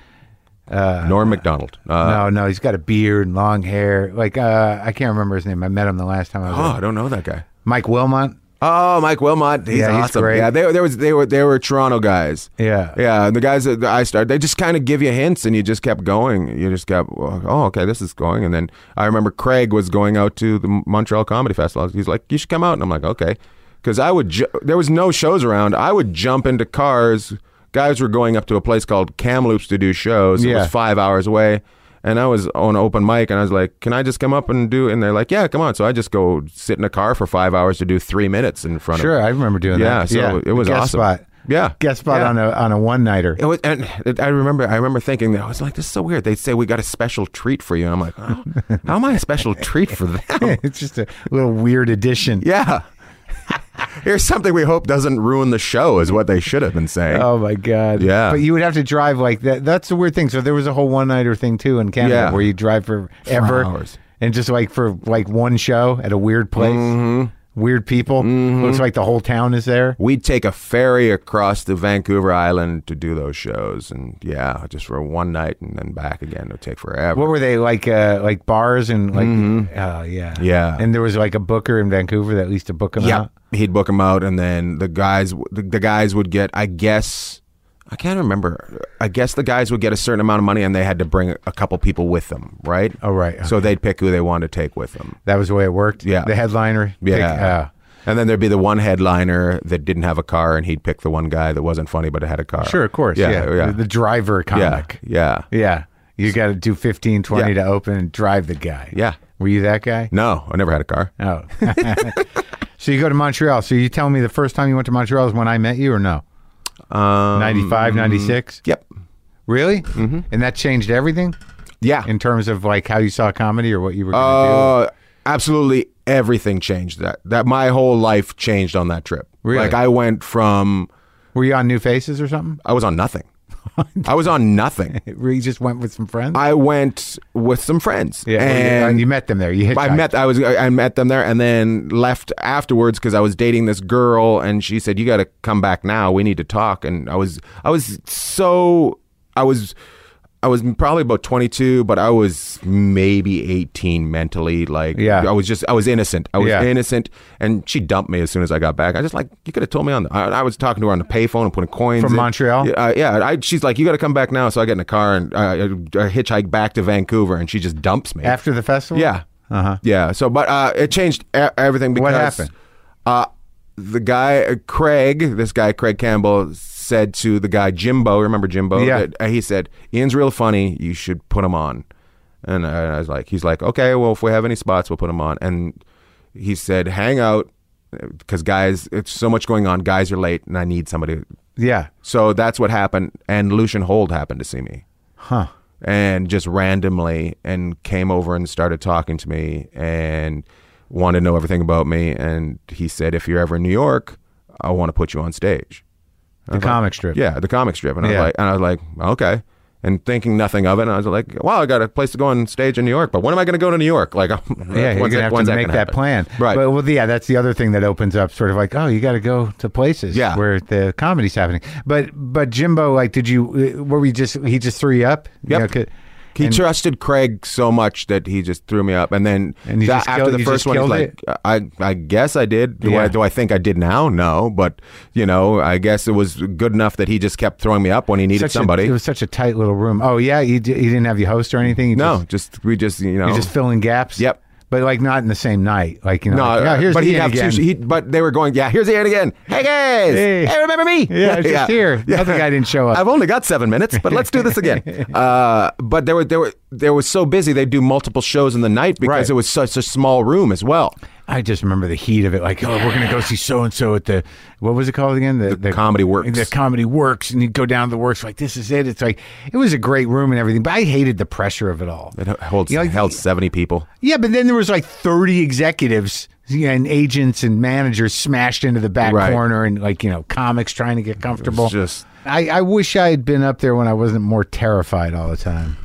Norm Macdonald. No, he's got a beard and long hair. Like I can't remember his name. I met him the last time I was there. I don't know that guy. Mike Wilmot. Oh, Mike Wilmot. He's awesome. He's great. Yeah, they were Toronto guys. Yeah. Yeah, and the guys that I started, they just kind of give you hints, and you just kept going. You just kept, oh, okay, this is going. And then I remember Craig was going out to the Montreal Comedy Festival. He's like, you should come out. And I'm like, okay. Because there was no shows around. I would jump into cars. Guys were going up to a place called Kamloops to do shows. It was 5 hours away. And I was on open mic, and I was like, can I just come up and do it? And they're like, yeah, come on. So I just go sit in a car for 5 hours to do 3 minutes in front of... Sure, I remember doing that. So it was awesome. Spot. Yeah. Guest spot on a one-nighter. It was, and I remember thinking, I was like, this is so weird. They'd say, we got a special treat for you. And I'm like, oh, how am I a special treat for them? It's just a little weird addition. Yeah. Here's something we hope doesn't ruin the show, is what they should have been saying. Oh my God. Yeah. But you would have to drive like that. That's the weird thing. So there was a whole one-nighter thing too in Canada where you drive for ever. Hours. And just like for like one show at a weird place. Mm-hmm. Weird people. Looks like the whole town is there. We'd take a ferry across to Vancouver Island to do those shows, and just for one night and then back again. It would take forever. What were they like bars and like? Yeah. And there was like a booker in Vancouver that used to book them out. He'd book them out, and then the guys would get, I can't remember. I guess the guys would get a certain amount of money, and they had to bring a couple people with them, right? Oh, right. Okay. So they'd pick who they wanted to take with them. That was the way it worked? Yeah. The headliner? And then there'd be the one headliner that didn't have a car, and he'd pick the one guy that wasn't funny but had a car. Sure, of course. Yeah. The driver comic. Yeah. You got to do 15, 20 to open and drive the guy. Yeah. Were you that guy? No, I never had a car. Oh. So you go to Montreal. So you telling me the first time you went to Montreal is when I met you, or no? 95, 96? Yep. Really? Mm-hmm. And that changed everything? Yeah. In terms of like how you saw comedy or what you were going to do? Absolutely everything changed. That my whole life changed on that trip. Really? Like I went from... Were you on New Faces or something? I was on nothing. I was on nothing. You just went with some friends? I went with some friends. Yeah, and you met them there. You hitchhiked. I met them there and then left afterwards because I was dating this girl, and she said, "You got to come back now. We need to talk." And I was probably about 22, but I was maybe 18 mentally. Like, I was innocent. I was innocent, and she dumped me as soon as I got back. I just you could have told me I was talking to her on the payphone and putting coins from Montreal. She's like, "You got to come back now." So I get in a car and I hitchhike back to Vancouver, and she just dumps me after the festival. Yeah. So, but it changed everything because what happened? The guy Craig Campbell said to the guy Jimbo, remember Jimbo? Yeah. He said, "Ian's real funny. You should put him on." And I was like, he's like, "Okay, well, if we have any spots, we'll put him on." And he said, "Hang out because guys, it's so much going on. Guys are late, and I need somebody." Yeah. So that's what happened. And Lucian Hold happened to see me. Huh. And just randomly, and came over and started talking to me and wanted to know everything about me. And he said, "If you're ever in New York, I want to put you on stage." The comic strip. Yeah, the comic strip. And I was like, okay. And thinking nothing of it, and I was like, well, I got a place to go on stage in New York, but when am I going to go to New York? Like, you're going to have to make that plan. Right. But, that's the other thing that opens up sort of like, oh, you got to go to places where the comedy's happening. But Jimbo, like, he just threw you up? Yep. He trusted Craig so much that he just threw me up, and then after the first one, he's like, "I guess I did. Do I think I did now? No, but I guess it was good enough that he just kept throwing me up when he needed somebody." It was such a tight little room. Oh yeah, he didn't have you host or anything. We just you're just filling gaps. Yep. But like not in the same night, like here's but Ian again. But they were going, here's Ian again. Hey guys, hey, remember me? Yeah, I was just here. Yeah. Other guy didn't show up. I've only got 7 minutes, but let's do this again. But they were so busy they'd do multiple shows in the night because it was such a small room as well. I just remember the heat of it. Like, we're going to go see so and so at the what was it called again? The Comedy Works. The Comedy Works, and you'd go down to the Works like, this is it. It's like it was a great room and everything, but I hated the pressure of it all. It held 70 people. Yeah, but then there was like 30 executives and agents and managers smashed into the back corner, and like comics trying to get comfortable. I wish I had been up there when I wasn't more terrified all the time.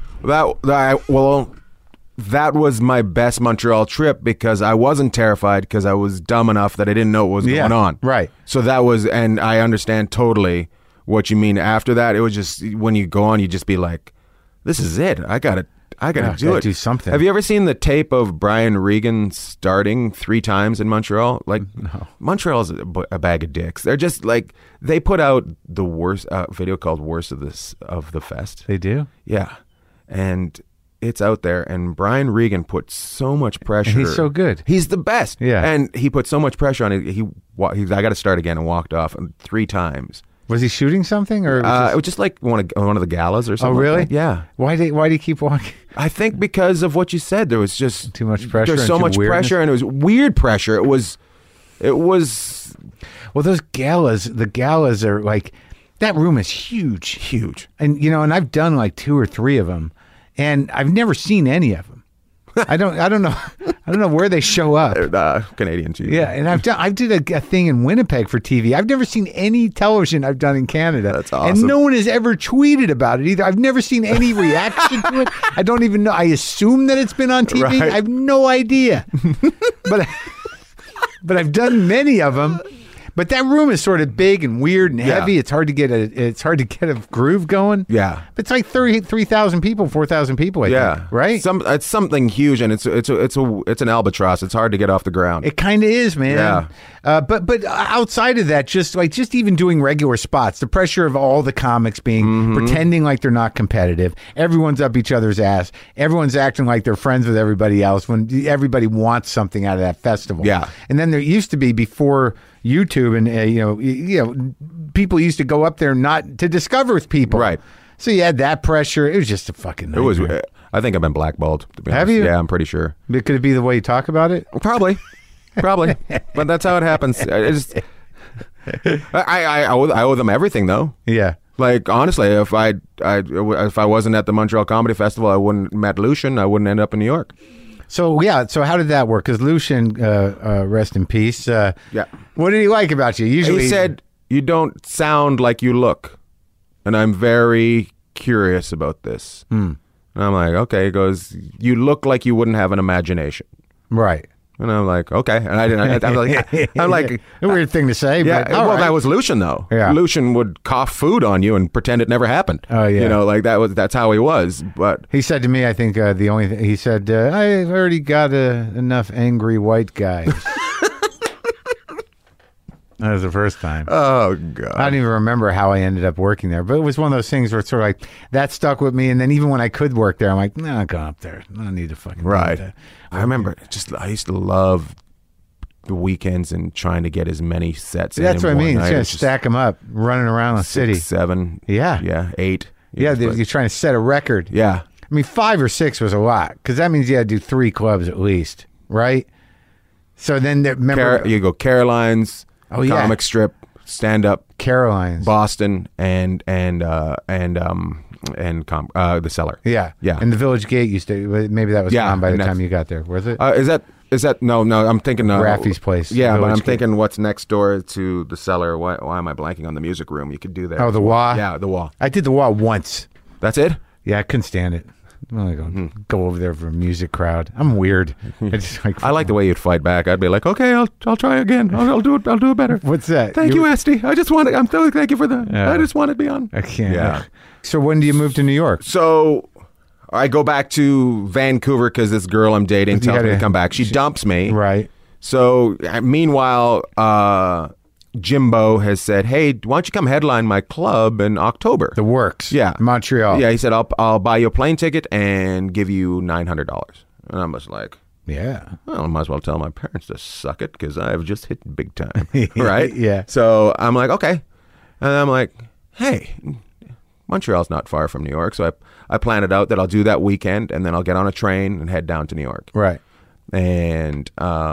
That was my best Montreal trip because I wasn't terrified because I was dumb enough that I didn't know what was going on. Right. So that was, and I understand totally what you mean. After that, it was just when you go on, you just be like, "This is it. I gotta do it. Do something." Have you ever seen the tape of Brian Regan starting 3 times in Montreal? Like, no. Montreal's a bag of dicks. They're just like, they put out the worst video called "Worst of the Fest." They do. Yeah, and it's out there, and Brian Regan put so much pressure. And he's so good. He's the best. Yeah. And he put so much pressure on it. I got to start again, and walked off 3 times. Was he shooting something, or it was just like one of the galas or something? Oh, really? Like that. Yeah. Why did he keep walking? I think because of what you said. There was just too much pressure. There's so much pressure, and it was weird pressure. It was. Well, those galas. The galas are like, that room is huge, and and I've done like 2 or 3 of them. And I've never seen any of them. I don't know where they show up. Canadian TV. Yeah, and I did a thing in Winnipeg for TV. I've never seen any television I've done in Canada. That's awesome. And no one has ever tweeted about it either. I've never seen any reaction to it. I don't even know. I assume that it's been on TV. Right. I have no idea. But but I've done many of them. But that room is sort of big and weird and heavy. It's hard to get a groove going. Yeah, but it's like 3,000 people, 4,000 people. I think, right? It's something huge, and it's an albatross. It's hard to get off the ground. It kind of is, man. Yeah. But outside of that, just even doing regular spots, the pressure of all the comics being pretending like they're not competitive. Everyone's up each other's ass. Everyone's acting like they're friends with everybody else when everybody wants something out of that festival. Yeah. And then there used to be before YouTube, and people used to go up there not to discover people, right? So you had that pressure. It was just a fucking nightmare. It was. I think I've been blackballed. To be Have honest. you? Yeah, I'm pretty sure. Could it be the way you talk about it? Probably, but that's how it happens. I owe them everything, though. Yeah. Like, honestly, if I wasn't at the Montreal Comedy Festival, I wouldn't met Lucian. I wouldn't end up in New York. So how did that work? Because Lucian, rest in peace. What did he like about you? Usually, he said, "You don't sound like you look," and I'm very curious about this. And I'm like, okay. He goes, "You look like you wouldn't have an imagination." Right. And I'm like, okay. And I'm like, a weird thing to say. Yeah. But, well, right. that was Lucian, though. Yeah. Lucian would cough food on you and pretend it never happened. Oh, yeah. That's how he was. But he said to me, I think the only thing he said, I've already got enough angry white guys. That was the first time. Oh, God. I don't even remember how I ended up working there, but it was one of those things where it's sort of like that stuck with me. And then even when I could work there, I'm like, no, I'm going up there. I don't need to fucking do that. I remember I used to love the weekends and trying to get as many sets. That's what I mean. Night. Just stack them up, running around the city. 7. Yeah. 8. Yeah, you're trying to set a record. Yeah. I mean, 5 or 6 was a lot because that means you had to do 3 clubs at least, right? So then remember you go Caroline's. Comic strip, stand up, Caroline's, Boston, and the Cellar. Yeah. And the Village Gate used to. Maybe that was gone by the time you got there. Was it? Is that no? I'm thinking Raffi's place. Yeah, Village but I'm Gate. thinking what's next door to the Cellar. Why am I blanking on the music room? You could do that. Oh, the Wah. Yeah, the Wah. I did the Wah once. That's it. Yeah, I couldn't stand it. I'm go over there for a music crowd. I'm weird. I like the way you'd fight back. I'd be like, okay, I'll try again. I'll do it. I'll do it better. What's that? Thank you, Esty. I just wanted. I'm so thank you for that. Yeah. I just wanted to be on. I can't. Yeah. So when do you move to New York? So I go back to Vancouver because this girl I'm dating tells me to come back. She dumps me. Right. So meanwhile, Jimbo has said, "Hey, why don't you come headline my club in October?" The Works. Yeah, Montreal. Yeah, he said, "I'll buy you a plane ticket and give you $900." And I was like, "Yeah, well, I might as well tell my parents to suck it because I've just hit big time, yeah, right?" Yeah. So I'm like, okay, and I'm like, hey, Montreal's not far from New York, so I plan it out that I'll do that weekend, and then I'll get on a train and head down to New York. Right. And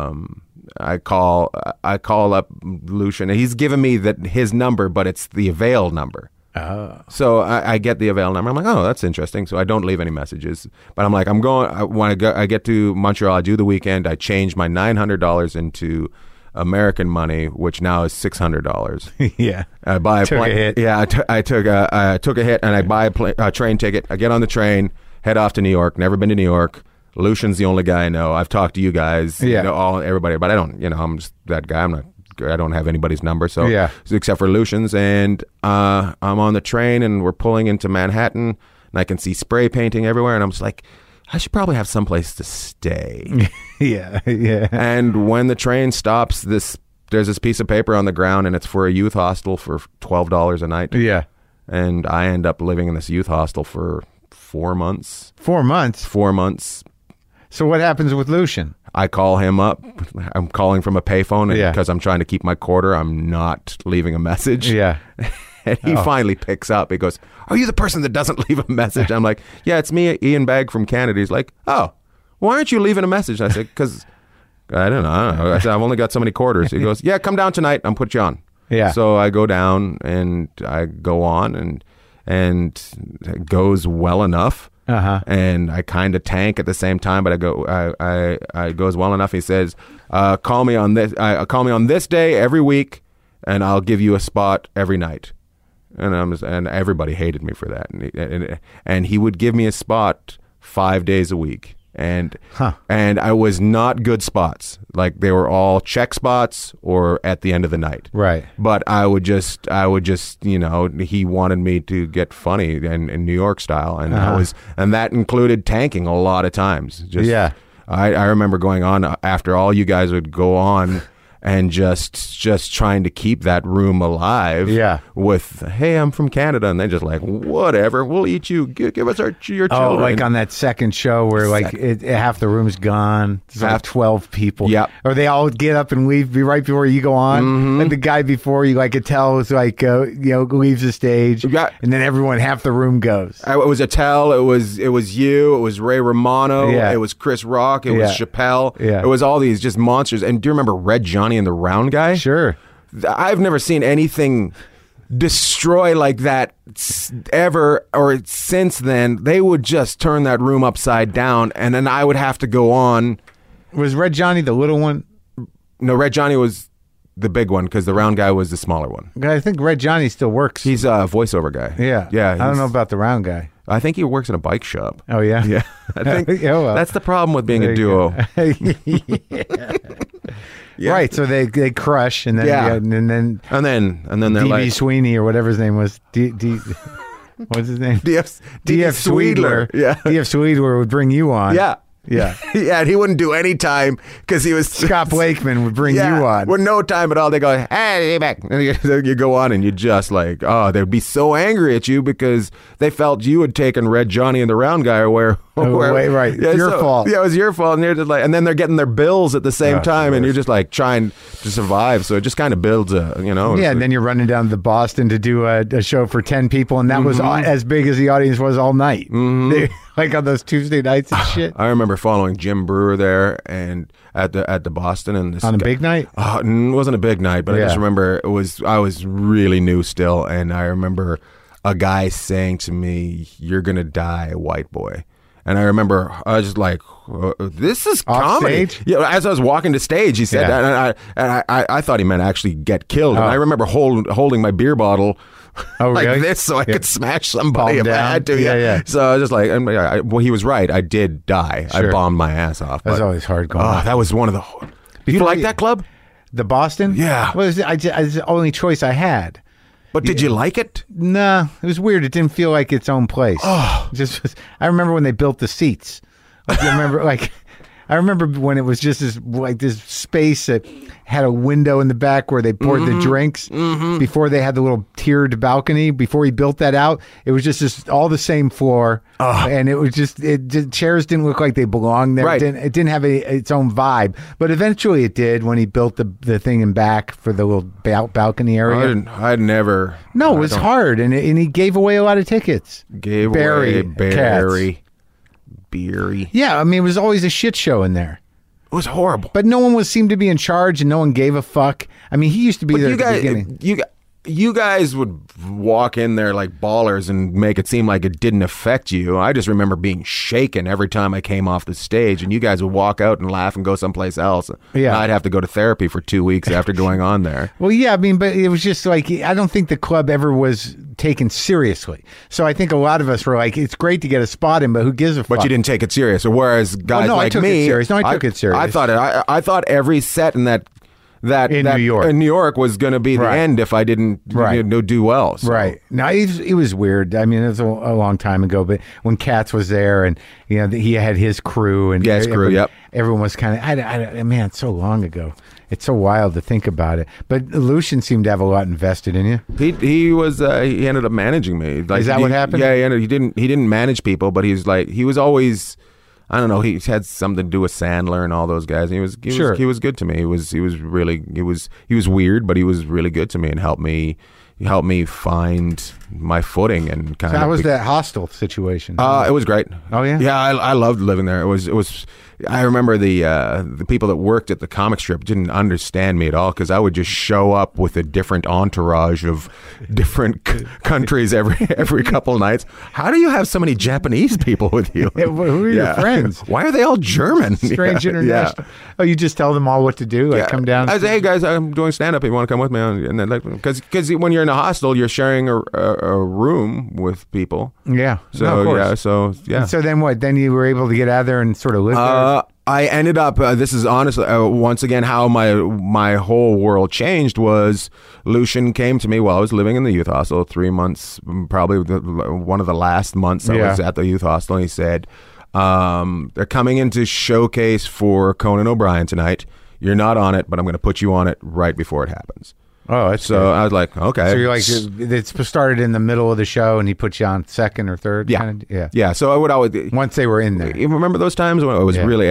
I call up Lucian, and he's given me his number, but it's the Avail number. Oh. So I get the Avail number. I'm like, oh, that's interesting. So I don't leave any messages. But I'm like, I get to Montreal, I do the weekend, I change my $900 into American money, which now is $600. Yeah. I buy a plane. A hit. Yeah, I took a hit, and I buy a train ticket. I get on the train, head off to New York. Never been to New York. Lucian's the only guy I know. I've talked to you guys, everybody, but I don't, I'm just that guy. I don't have anybody's number, so except for Lucian's. And I'm on the train, and we're pulling into Manhattan, and I can see spray painting everywhere, and I'm just like, I should probably have someplace to stay. Yeah. And when the train stops, there's this piece of paper on the ground, and it's for a youth hostel for $12 a night. Yeah. And I end up living in this youth hostel for 4 months. 4 months? 4 months. So what happens with Lucian? I call him up. I'm calling from a payphone because I'm trying to keep my quarter. I'm not leaving a message. Yeah. And he finally picks up. He goes, "Are you the person that doesn't leave a message?" I'm like, "Yeah, it's me, Ian Bagg from Canada." He's like, "Oh, why aren't you leaving a message?" I said, "Because I don't know. I said, I've only got so many quarters." He goes, "Yeah, come down tonight. I'll put you on." Yeah. So I go down and I go on and it goes well enough. Uh-huh. And I kind of tank at the same time, but I goes well enough. He says, "Call me on this day every week, and I'll give you a spot every night." And everybody hated me for that. And he would give me a spot 5 days a week, and I was not good spots. Like they were all check spots or at the end of the night. Right. But I would just, you know, he wanted me to get funny in New York style, and and that included tanking a lot of times. Just, I remember going on after all you guys would go on. And just trying to keep that room alive with, hey, I'm from Canada. And they're just like, whatever, we'll eat you. Give us your children. Oh, like on that second show where half the room's gone. There's like 12 people. Yep. Or they all get up and leave right before you go on. Mm-hmm. And the guy before you, could tell was leaves the stage. Yeah. And then half the room goes. It was Attell. It was you. It was Ray Romano. Yeah. It was Chris Rock. It was Chappelle. Yeah. It was all these just monsters. And do you remember Red Johnny and the Round Guy? Sure. I've never seen anything destroy like that ever or since then. They would just turn that room upside down, and then I would have to go on. Was Red Johnny the little one? No, Red Johnny was the big one because the Round Guy was the smaller one. I think Red Johnny still works. He's a voiceover guy. Yeah. I don't know about the Round Guy. I think he works in a bike shop. Oh, yeah? Yeah. I think that's the problem with being a duo. Yeah. Right, so they crush, and then and then they're D.B. Sweeney or whatever his name was. What's his name? D.F. Sweedler. Yeah, D.F. Sweedler would bring you on. Yeah. Yeah. Yeah, and he wouldn't do any time because he was... Scott Blakeman would bring you on. With no time at all. They go, hey, you back. And you go on and you just they'd be so angry at you because they felt you had taken Red Johnny and the Round Guy away. Right. Yeah, it's your fault. Yeah, it was your fault. And they're just and then they're getting their bills at the same time, and you're just trying to survive. So it just kind of builds Yeah, and then you're running down to Boston to do a show for 10 people, and that was as big as the audience was all night. Mm-hmm. On those Tuesday nights and shit. I remember following Jim Brewer there and at the Boston and on a big night. It wasn't a big night, but I just remember I was really new still, and I remember a guy saying to me, "You're gonna die, white boy." And I remember I was just like, "This is comedy." Stage? Yeah, as I was walking to stage, he said that, and I thought he meant actually get killed. And I remember holding my beer bottle. Really? This so I could smash somebody if I had to. Yeah. So I was just like, well, he was right. I did die. Sure. I bombed my ass off. That's always hard going. That was one of the... Do you like that club? The Boston? Yeah. Well, it's the only choice I had. But did you like it? Nah, it was weird. It didn't feel like its own place. Oh. I remember when they built the seats. I remember when it was just this space that had a window in the back where they poured the drinks before they had the little tiered balcony. Before he built that out, it was just all the same floor, and it was chairs didn't look like they belonged there. Right. It didn't have its own vibe, but eventually it did when he built the thing in back for the little balcony area. I'd never. No, it was hard, and he gave away a lot of tickets. Barry. Yeah, I mean, it was always a shit show in there. It was horrible. But no one seemed to be in charge, and no one gave a fuck. I mean, he used to be there at the beginning. You guys would walk in there like ballers and make it seem like it didn't affect you. I just remember being shaken every time I came off the stage, and you guys would walk out and laugh and go someplace else. Yeah. I'd have to go to therapy for 2 weeks after going on there. Well, yeah, I mean, but it was just like, I don't think the club ever was taken seriously. So I think a lot of us were like, it's great to get a spot in, but who gives a fuck? But you didn't take it serious. Whereas guys like I took me, it serious. No, I took it serious. I thought every set in New York was going to be the end if I didn't do well. So. Right. Now, it was weird. I mean, it was a long time ago, but when Katz was there and, he had his crew. And everyone was kind of, man, it's so long ago. It's so wild to think about it. But Lucian seemed to have a lot invested in you. He was, he ended up managing me. Is that what happened? Yeah, he didn't manage people, but he was always... I don't know. He had something to do with Sandler and all those guys. He was good to me. He was weird, but he was really good to me and helped me find my footing and kind of. How was that hostel situation? It was great. Oh yeah. Yeah, I loved living there. It was. I remember the people that worked at the comic strip didn't understand me at all because I would just show up with a different entourage of different countries every couple of nights. How do you have so many Japanese people with you? Who are your friends? Why are they all German? Strange international. Yeah. Oh, you just tell them all what to do? Come down? I say, hey guys, I'm doing stand up. You want to come with me? And then because when you're in a hostel, you're sharing a room with people. Yeah. So So then what? Then you were able to get out of there and sort of live there? I ended up, this is honestly, once again, how my whole world changed was Lucian came to me while I was living in the youth hostel, 3 months, probably one of the last months I was at the youth hostel. And he said, they're coming into showcase for Conan O'Brien tonight. You're not on it, but I'm going to put you on it right before it happens. Oh, that's so good. I was like, okay. So you're like, it started in the middle of the show, and he put you on second or third. Yeah, kind of? yeah. So I would always once they were in there. You remember those times when it was really,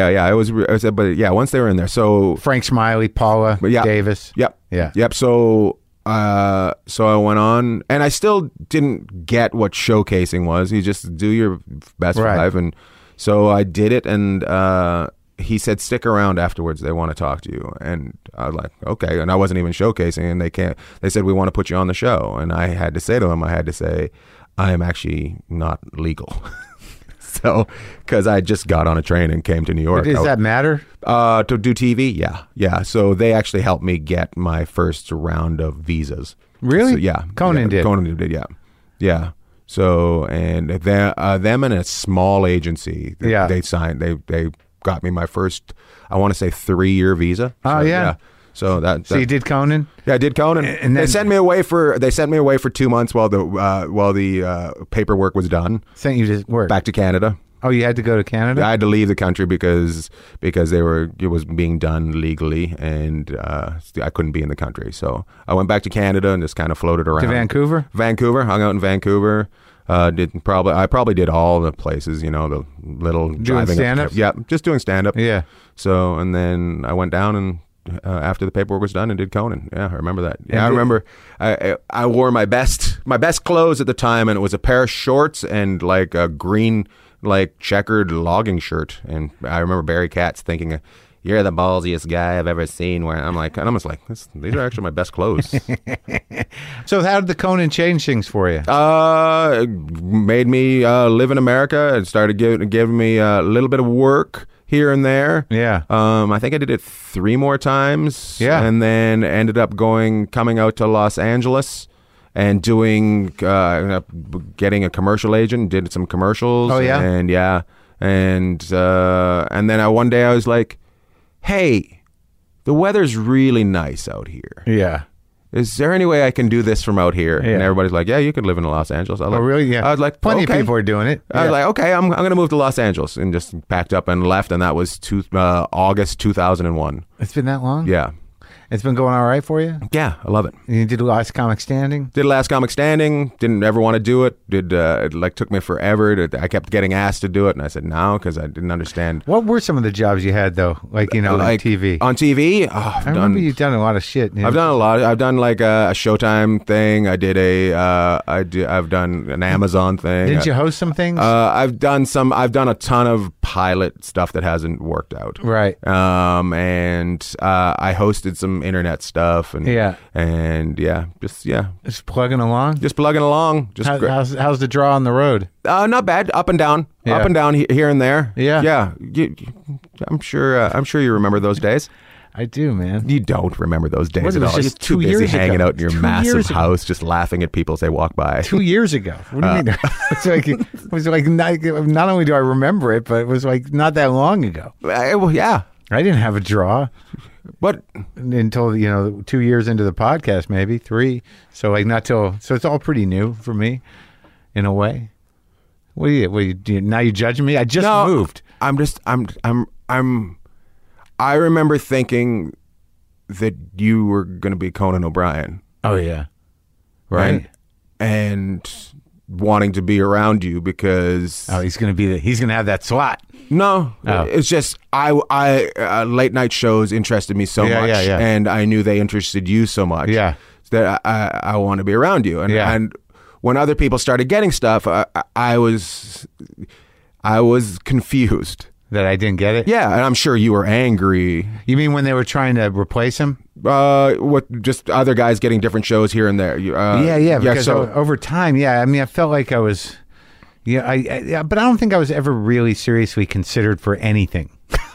once they were in there. So Frank Smiley, Paula Davis. Yep. Yeah. Yep. So I went on, and I still didn't get what showcasing was. You just do your best five, and so I did it, and. He said, stick around afterwards. They want to talk to you. And I was like, okay. And I wasn't even showcasing. And they said, we want to put you on the show. And I had to say to him, I am actually not legal. So, because I just got on a train and came to New York. Does that matter? To do TV? Yeah. Yeah. So they actually helped me get my first round of visas. Really? So, yeah. Conan did? Conan did, yeah. Yeah. So, and them and a small agency, they signed, they got me my first, I want to say 3-year visa. Oh, so, yeah. So So you did Conan? Yeah, I did Conan. And they sent me away for 2 months while the paperwork was done. Sent you to work? Back to Canada. Oh, you had to go to Canada? I had to leave the country because it was being done legally, and I couldn't be in the country. So I went back to Canada and just kind of floated around. To Vancouver? Vancouver, hung out in Vancouver. I probably did all the places, the little doing driving stand-ups? Yeah, just doing stand-up. Yeah. So, and then I went down and after the paperwork was done and did Conan. Yeah, I remember that. Yeah, I remember I wore my best clothes at the time, and it was a pair of shorts and like a green checkered logging shirt. And I remember Barry Katz thinking, you're the ballsiest guy I've ever seen. Where I'm like, these are actually my best clothes. So how did the Conan change things for you? It made me live in America. It started giving me a little bit of work here and there. Yeah. I think I did it 3 more times. Yeah. And then ended up coming out to Los Angeles and doing, getting a commercial agent, did some commercials. Oh, yeah? And yeah. And then one day I was like, hey, the weather's really nice out here. Yeah. Is there any way I can do this from out here? Yeah. And everybody's like, yeah, you could live in Los Angeles. I was really? Yeah. I was like, plenty okay. of people are doing it. I was like, okay, I'm going to move to Los Angeles, and just packed up and left. And that was August 2001. It's been that long? Yeah. It's been going all right for you? Yeah, I love it. You did Last Comic Standing? Did Last Comic Standing. Didn't ever want to do it. It took me forever. I kept getting asked to do it, and I said no because I didn't understand. What were some of the jobs you had though? Like on TV? On TV? I remember you've done a lot of shit. I've done a lot. I've done like a Showtime thing. I did I've done an Amazon thing. Didn't you host some things? I've done a ton of pilot stuff that hasn't worked out. Right. And I hosted some internet stuff and just plugging along. How's the draw on the road? Not bad. Up and down. Yeah. Up and down here and there. Yeah. I'm sure you remember those days. I do, man. You don't remember those days at all. You're too busy hanging out in your massive house, just laughing at people as they walk by. 2 years ago. What do you mean? It was like not only do I remember it, but it was like not that long ago. Well, yeah. I didn't have a draw. What? Until 2 years into the podcast, maybe 3. So so it's all pretty new for me, in a way. What are you now you judging me? I just moved. I remember thinking that you were going to be Conan O'Brien. Oh yeah, right. And wanting to be around you because he's going to have that slot. No, it's just I late night shows interested me so much, and I knew they interested you so much, that I want to be around you. And when other people started getting stuff, I was confused that I didn't get it. Yeah, and I'm sure you were angry. You mean when they were trying to replace him? Just other guys getting different shows here and there. Because over time, I mean, I felt like I was. Yeah, but I don't think I was ever really seriously considered for anything.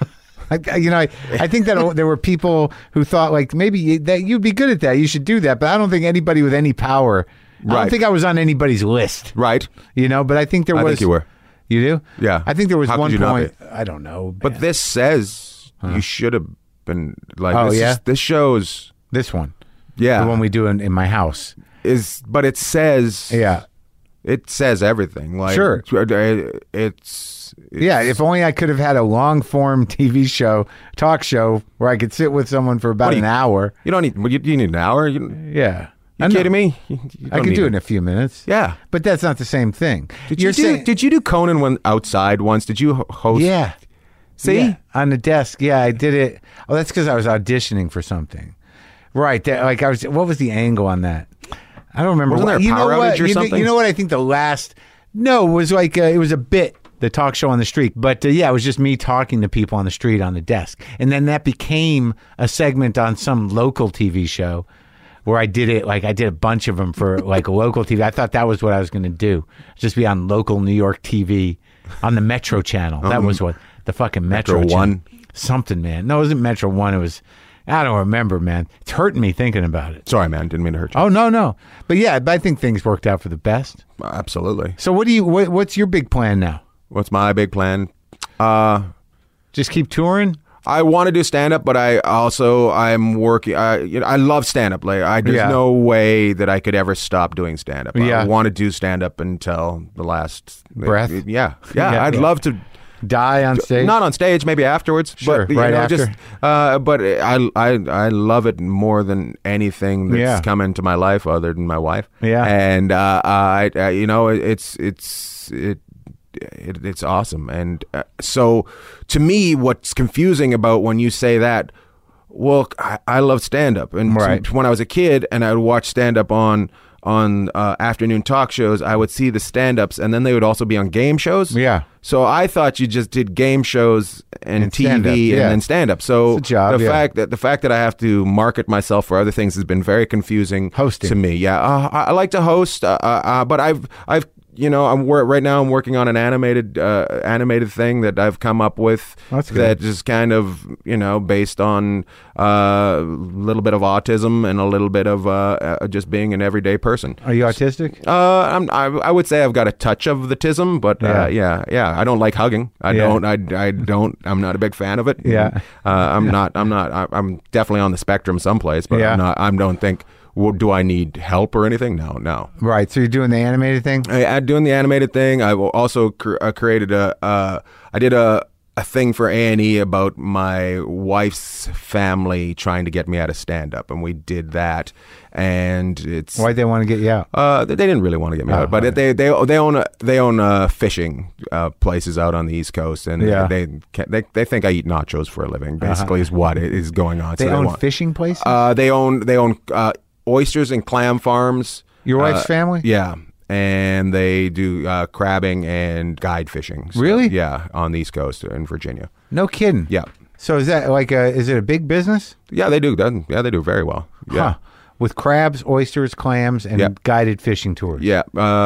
I think that there were people who thought like maybe that you'd be good at that. You should do that. But I don't think anybody with any power. I don't think I was on anybody's list. Right. But I think there was. I think you were. You do? Yeah. I think there was How one could you point. not be? I don't know. But this says you should have been like. Oh, this shows. This one. Yeah. The one we do in my house. But it says. Yeah. It says everything. Like, sure. It's if only I could have had a long form TV show, talk show, where I could sit with someone for about an hour. You don't need. You need an hour. Yeah. You kidding me? I can do it in a few minutes. Yeah, but that's not the same thing. Did you do Conan outside once? Did you host? Yeah. See? Yeah. On the desk. Yeah, I did it. Oh, that's because I was auditioning for something. Right. What was the angle on that? I don't remember. Wasn't there a power outage or something? You know what? I think it was like it was a bit. The talk show on the street. But it was just me talking to people on the street on the desk. And then that became a segment on some local TV show where I did it. Like I did a bunch of them for like a local TV. I thought that was what I was going to do. Just be on local New York TV on the Metro channel. That was what the fucking Metro One. Something, man. No, it wasn't Metro One. It was, I don't remember, man. It's hurting me thinking about it. Sorry, man. Didn't mean to hurt you. Oh, no. But yeah, I think things worked out for the best. Absolutely. So what's your big plan now? What's my big plan? Just keep touring? I want to do stand-up, but I'm working. I love stand-up. Like, there's no way that I could ever stop doing stand-up. I want to do stand-up until the last breath. Yeah. I'd love to die on stage. Not on stage, maybe afterwards. Sure, but, right after. But I love it more than anything that's come into my life other than my wife. Yeah, and it's awesome. And so to me, what's confusing about when you say that, well, I love stand-up. And when I was a kid and I would watch stand-up on afternoon talk shows, I would see the stand-ups, and then they would also be on game shows. Yeah. So I thought you just did game shows and TV and then stand-up. So it's a job, the fact that I have to market myself for other things has been very confusing Hosting. to me. Yeah, I like to host, but I've right now I'm working on an animated thing that I've come up with that is kind of based on a little bit of autism and a little bit of just being an everyday person. Are you autistic? I would say I've got a touch of the tism, but I don't like hugging. I don't. I'm not a big fan of it. Yeah. I'm definitely on the spectrum someplace, but I don't think. Well, do I need help or anything? No. Right. So you're doing the animated thing? I'm doing the animated thing. I also created I did a thing for A&E about my wife's family trying to get me out of stand-up, and we did that. And it's why'd they want to get you out? They didn't really want to get me out, but they own fishing places out on the East Coast, and they think I eat nachos for a living. Basically, is what is going on. They own fishing places. They own oysters and clam farms. Your wife's family? Yeah. And they do crabbing and guide fishing. So, really? Yeah, on the East Coast in Virginia. No kidding. Yeah. So is that is it a big business? Yeah, they do. Yeah, they do very well. Yeah. Huh. With crabs, oysters, clams, and guided fishing tours. Yeah.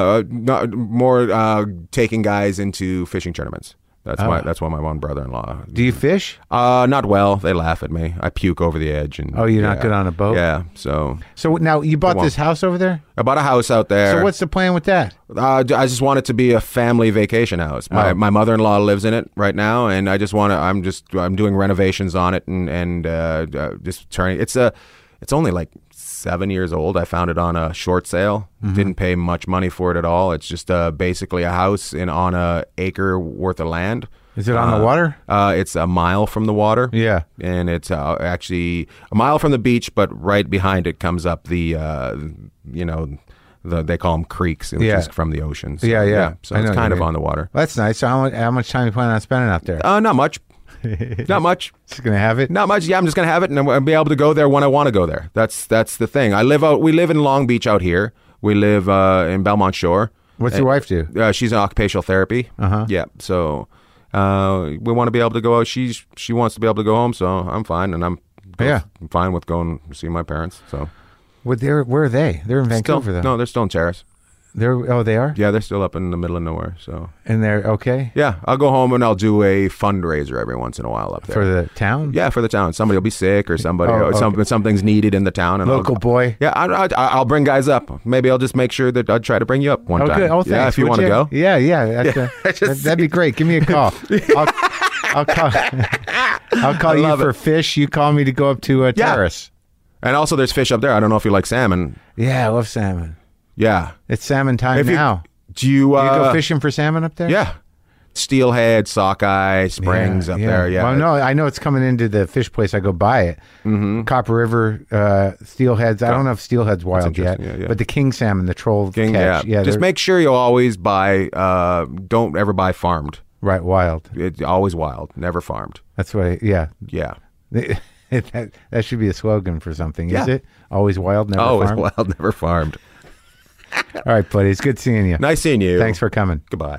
More taking guys into fishing tournaments. That's why my one brother-in-law. Do you fish? Not well. They laugh at me. I puke over the edge. And you're not good on a boat? Yeah. So now you bought this house over there? I bought a house out there. So what's the plan with that? I just want it to be a family vacation house. My mother-in-law lives in it right now, and I just want to. I'm doing renovations on it and just turning. It's only like 7 years old. I found it on a short sale. Mm-hmm. Didn't pay much money for it at all. It's just basically a house on a acre worth of land. Is it on the water? It's a mile from the water. Yeah. And it's actually a mile from the beach, but right behind it comes up the, they call them creeks, which is from the ocean. So, yeah. So it's kind of on the water. Well, that's nice. So how much time are you planning on spending out there? Not much. Not much. Just gonna have it? Not much. Yeah, I'm just gonna have it, and I'll be able to go there when I want to go there. That's the thing. We live in Long Beach out here. We live in Belmont Shore. What's your wife do? She's in occupational therapy. Yeah. So we want to be able to go out. She wants to be able to go home, so I'm fine, and I'm fine with going to see my parents. So where are they? They're in Vancouver, though. No, they're still in Terrace. They are? Yeah, they're still up in the middle of nowhere. So. And they're okay? Yeah, I'll go home and I'll do a fundraiser every once in a while up there. For the town? Yeah, for the town. Somebody will be sick or something's needed in the town. And local boy? Yeah, I'll bring guys up. Maybe I'll just make sure that I'll try to bring you up one time. Oh, thanks. Yeah, if you want to go. Yeah. That'd be great. Give me a call. I'll call you for fish. You call me to go up to a terrace. And also there's fish up there. I don't know if you like salmon. Yeah, I love salmon. Yeah. It's salmon time now. Do you go fishing for salmon up there? Yeah. Steelhead, sockeye, Springs up there. Yeah. Well, no, I know it's coming into the fish place. I go buy it. Mm-hmm. Copper River, steelheads. I don't know if steelhead's wild yet, but the king salmon, the troll catch. Yeah. Just make sure you always buy, don't ever buy farmed. Right, wild. It's always wild, never farmed. That's what Yeah. That should be a slogan for something, is it? Always wild, never farmed? Always wild, never farmed. All right, buddy. It's good seeing you. Nice seeing you. Thanks for coming. Goodbye.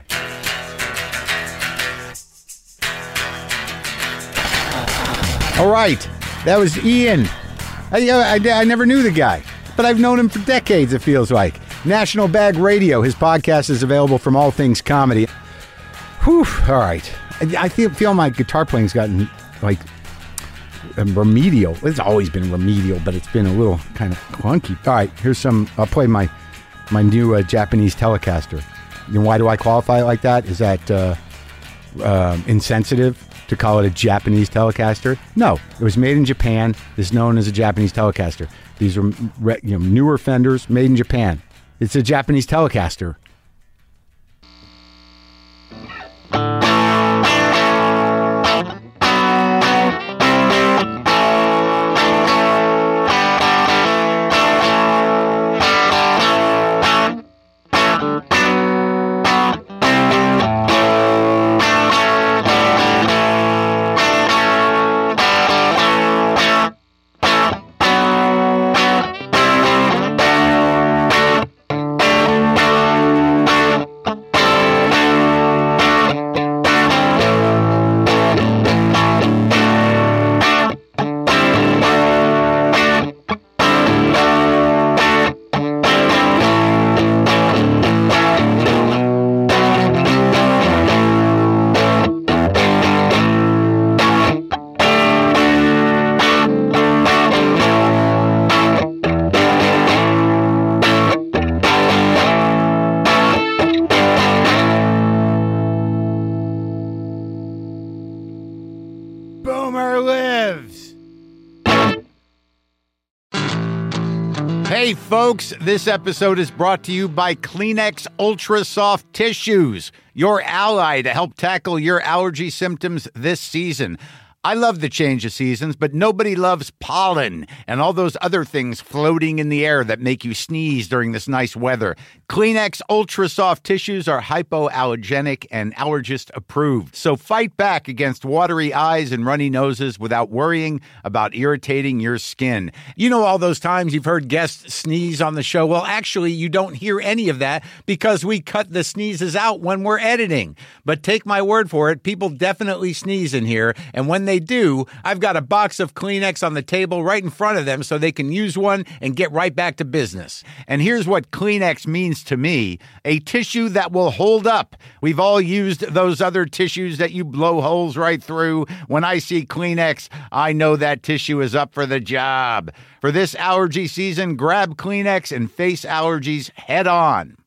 All right. That was Ian. I never knew the guy, but I've known him for decades, it feels like. National Bag Radio. His podcast is available from All Things Comedy. Whew. All right. I feel my guitar playing's gotten, like, remedial. It's always been remedial, but it's been a little kind of clunky. All right. Here's some. I'll play my new Japanese Telecaster. And why do I qualify it like that? Is that insensitive to call it a Japanese Telecaster? No, it was made in Japan. It's known as a Japanese Telecaster. These are newer fenders made in Japan. It's a Japanese Telecaster. Boomer lives. Hey folks, this episode is brought to you by Kleenex Ultra Soft Tissues, your ally to help tackle your allergy symptoms this season. I love the change of seasons, but nobody loves pollen and all those other things floating in the air that make you sneeze during this nice weather. Kleenex Ultra Soft Tissues are hypoallergenic and allergist approved. So fight back against watery eyes and runny noses without worrying about irritating your skin. You know all those times you've heard guests sneeze on the show? Well, actually, you don't hear any of that because we cut the sneezes out when we're editing. But take my word for it, people definitely sneeze in here, and when they do, I've got a box of Kleenex on the table right in front of them so they can use one and get right back to business. And here's what Kleenex means to me: a tissue that will hold up. We've all used those other tissues that you blow holes right through. When I see Kleenex, I know that tissue is up for the job. For this allergy season, grab Kleenex and face allergies head on.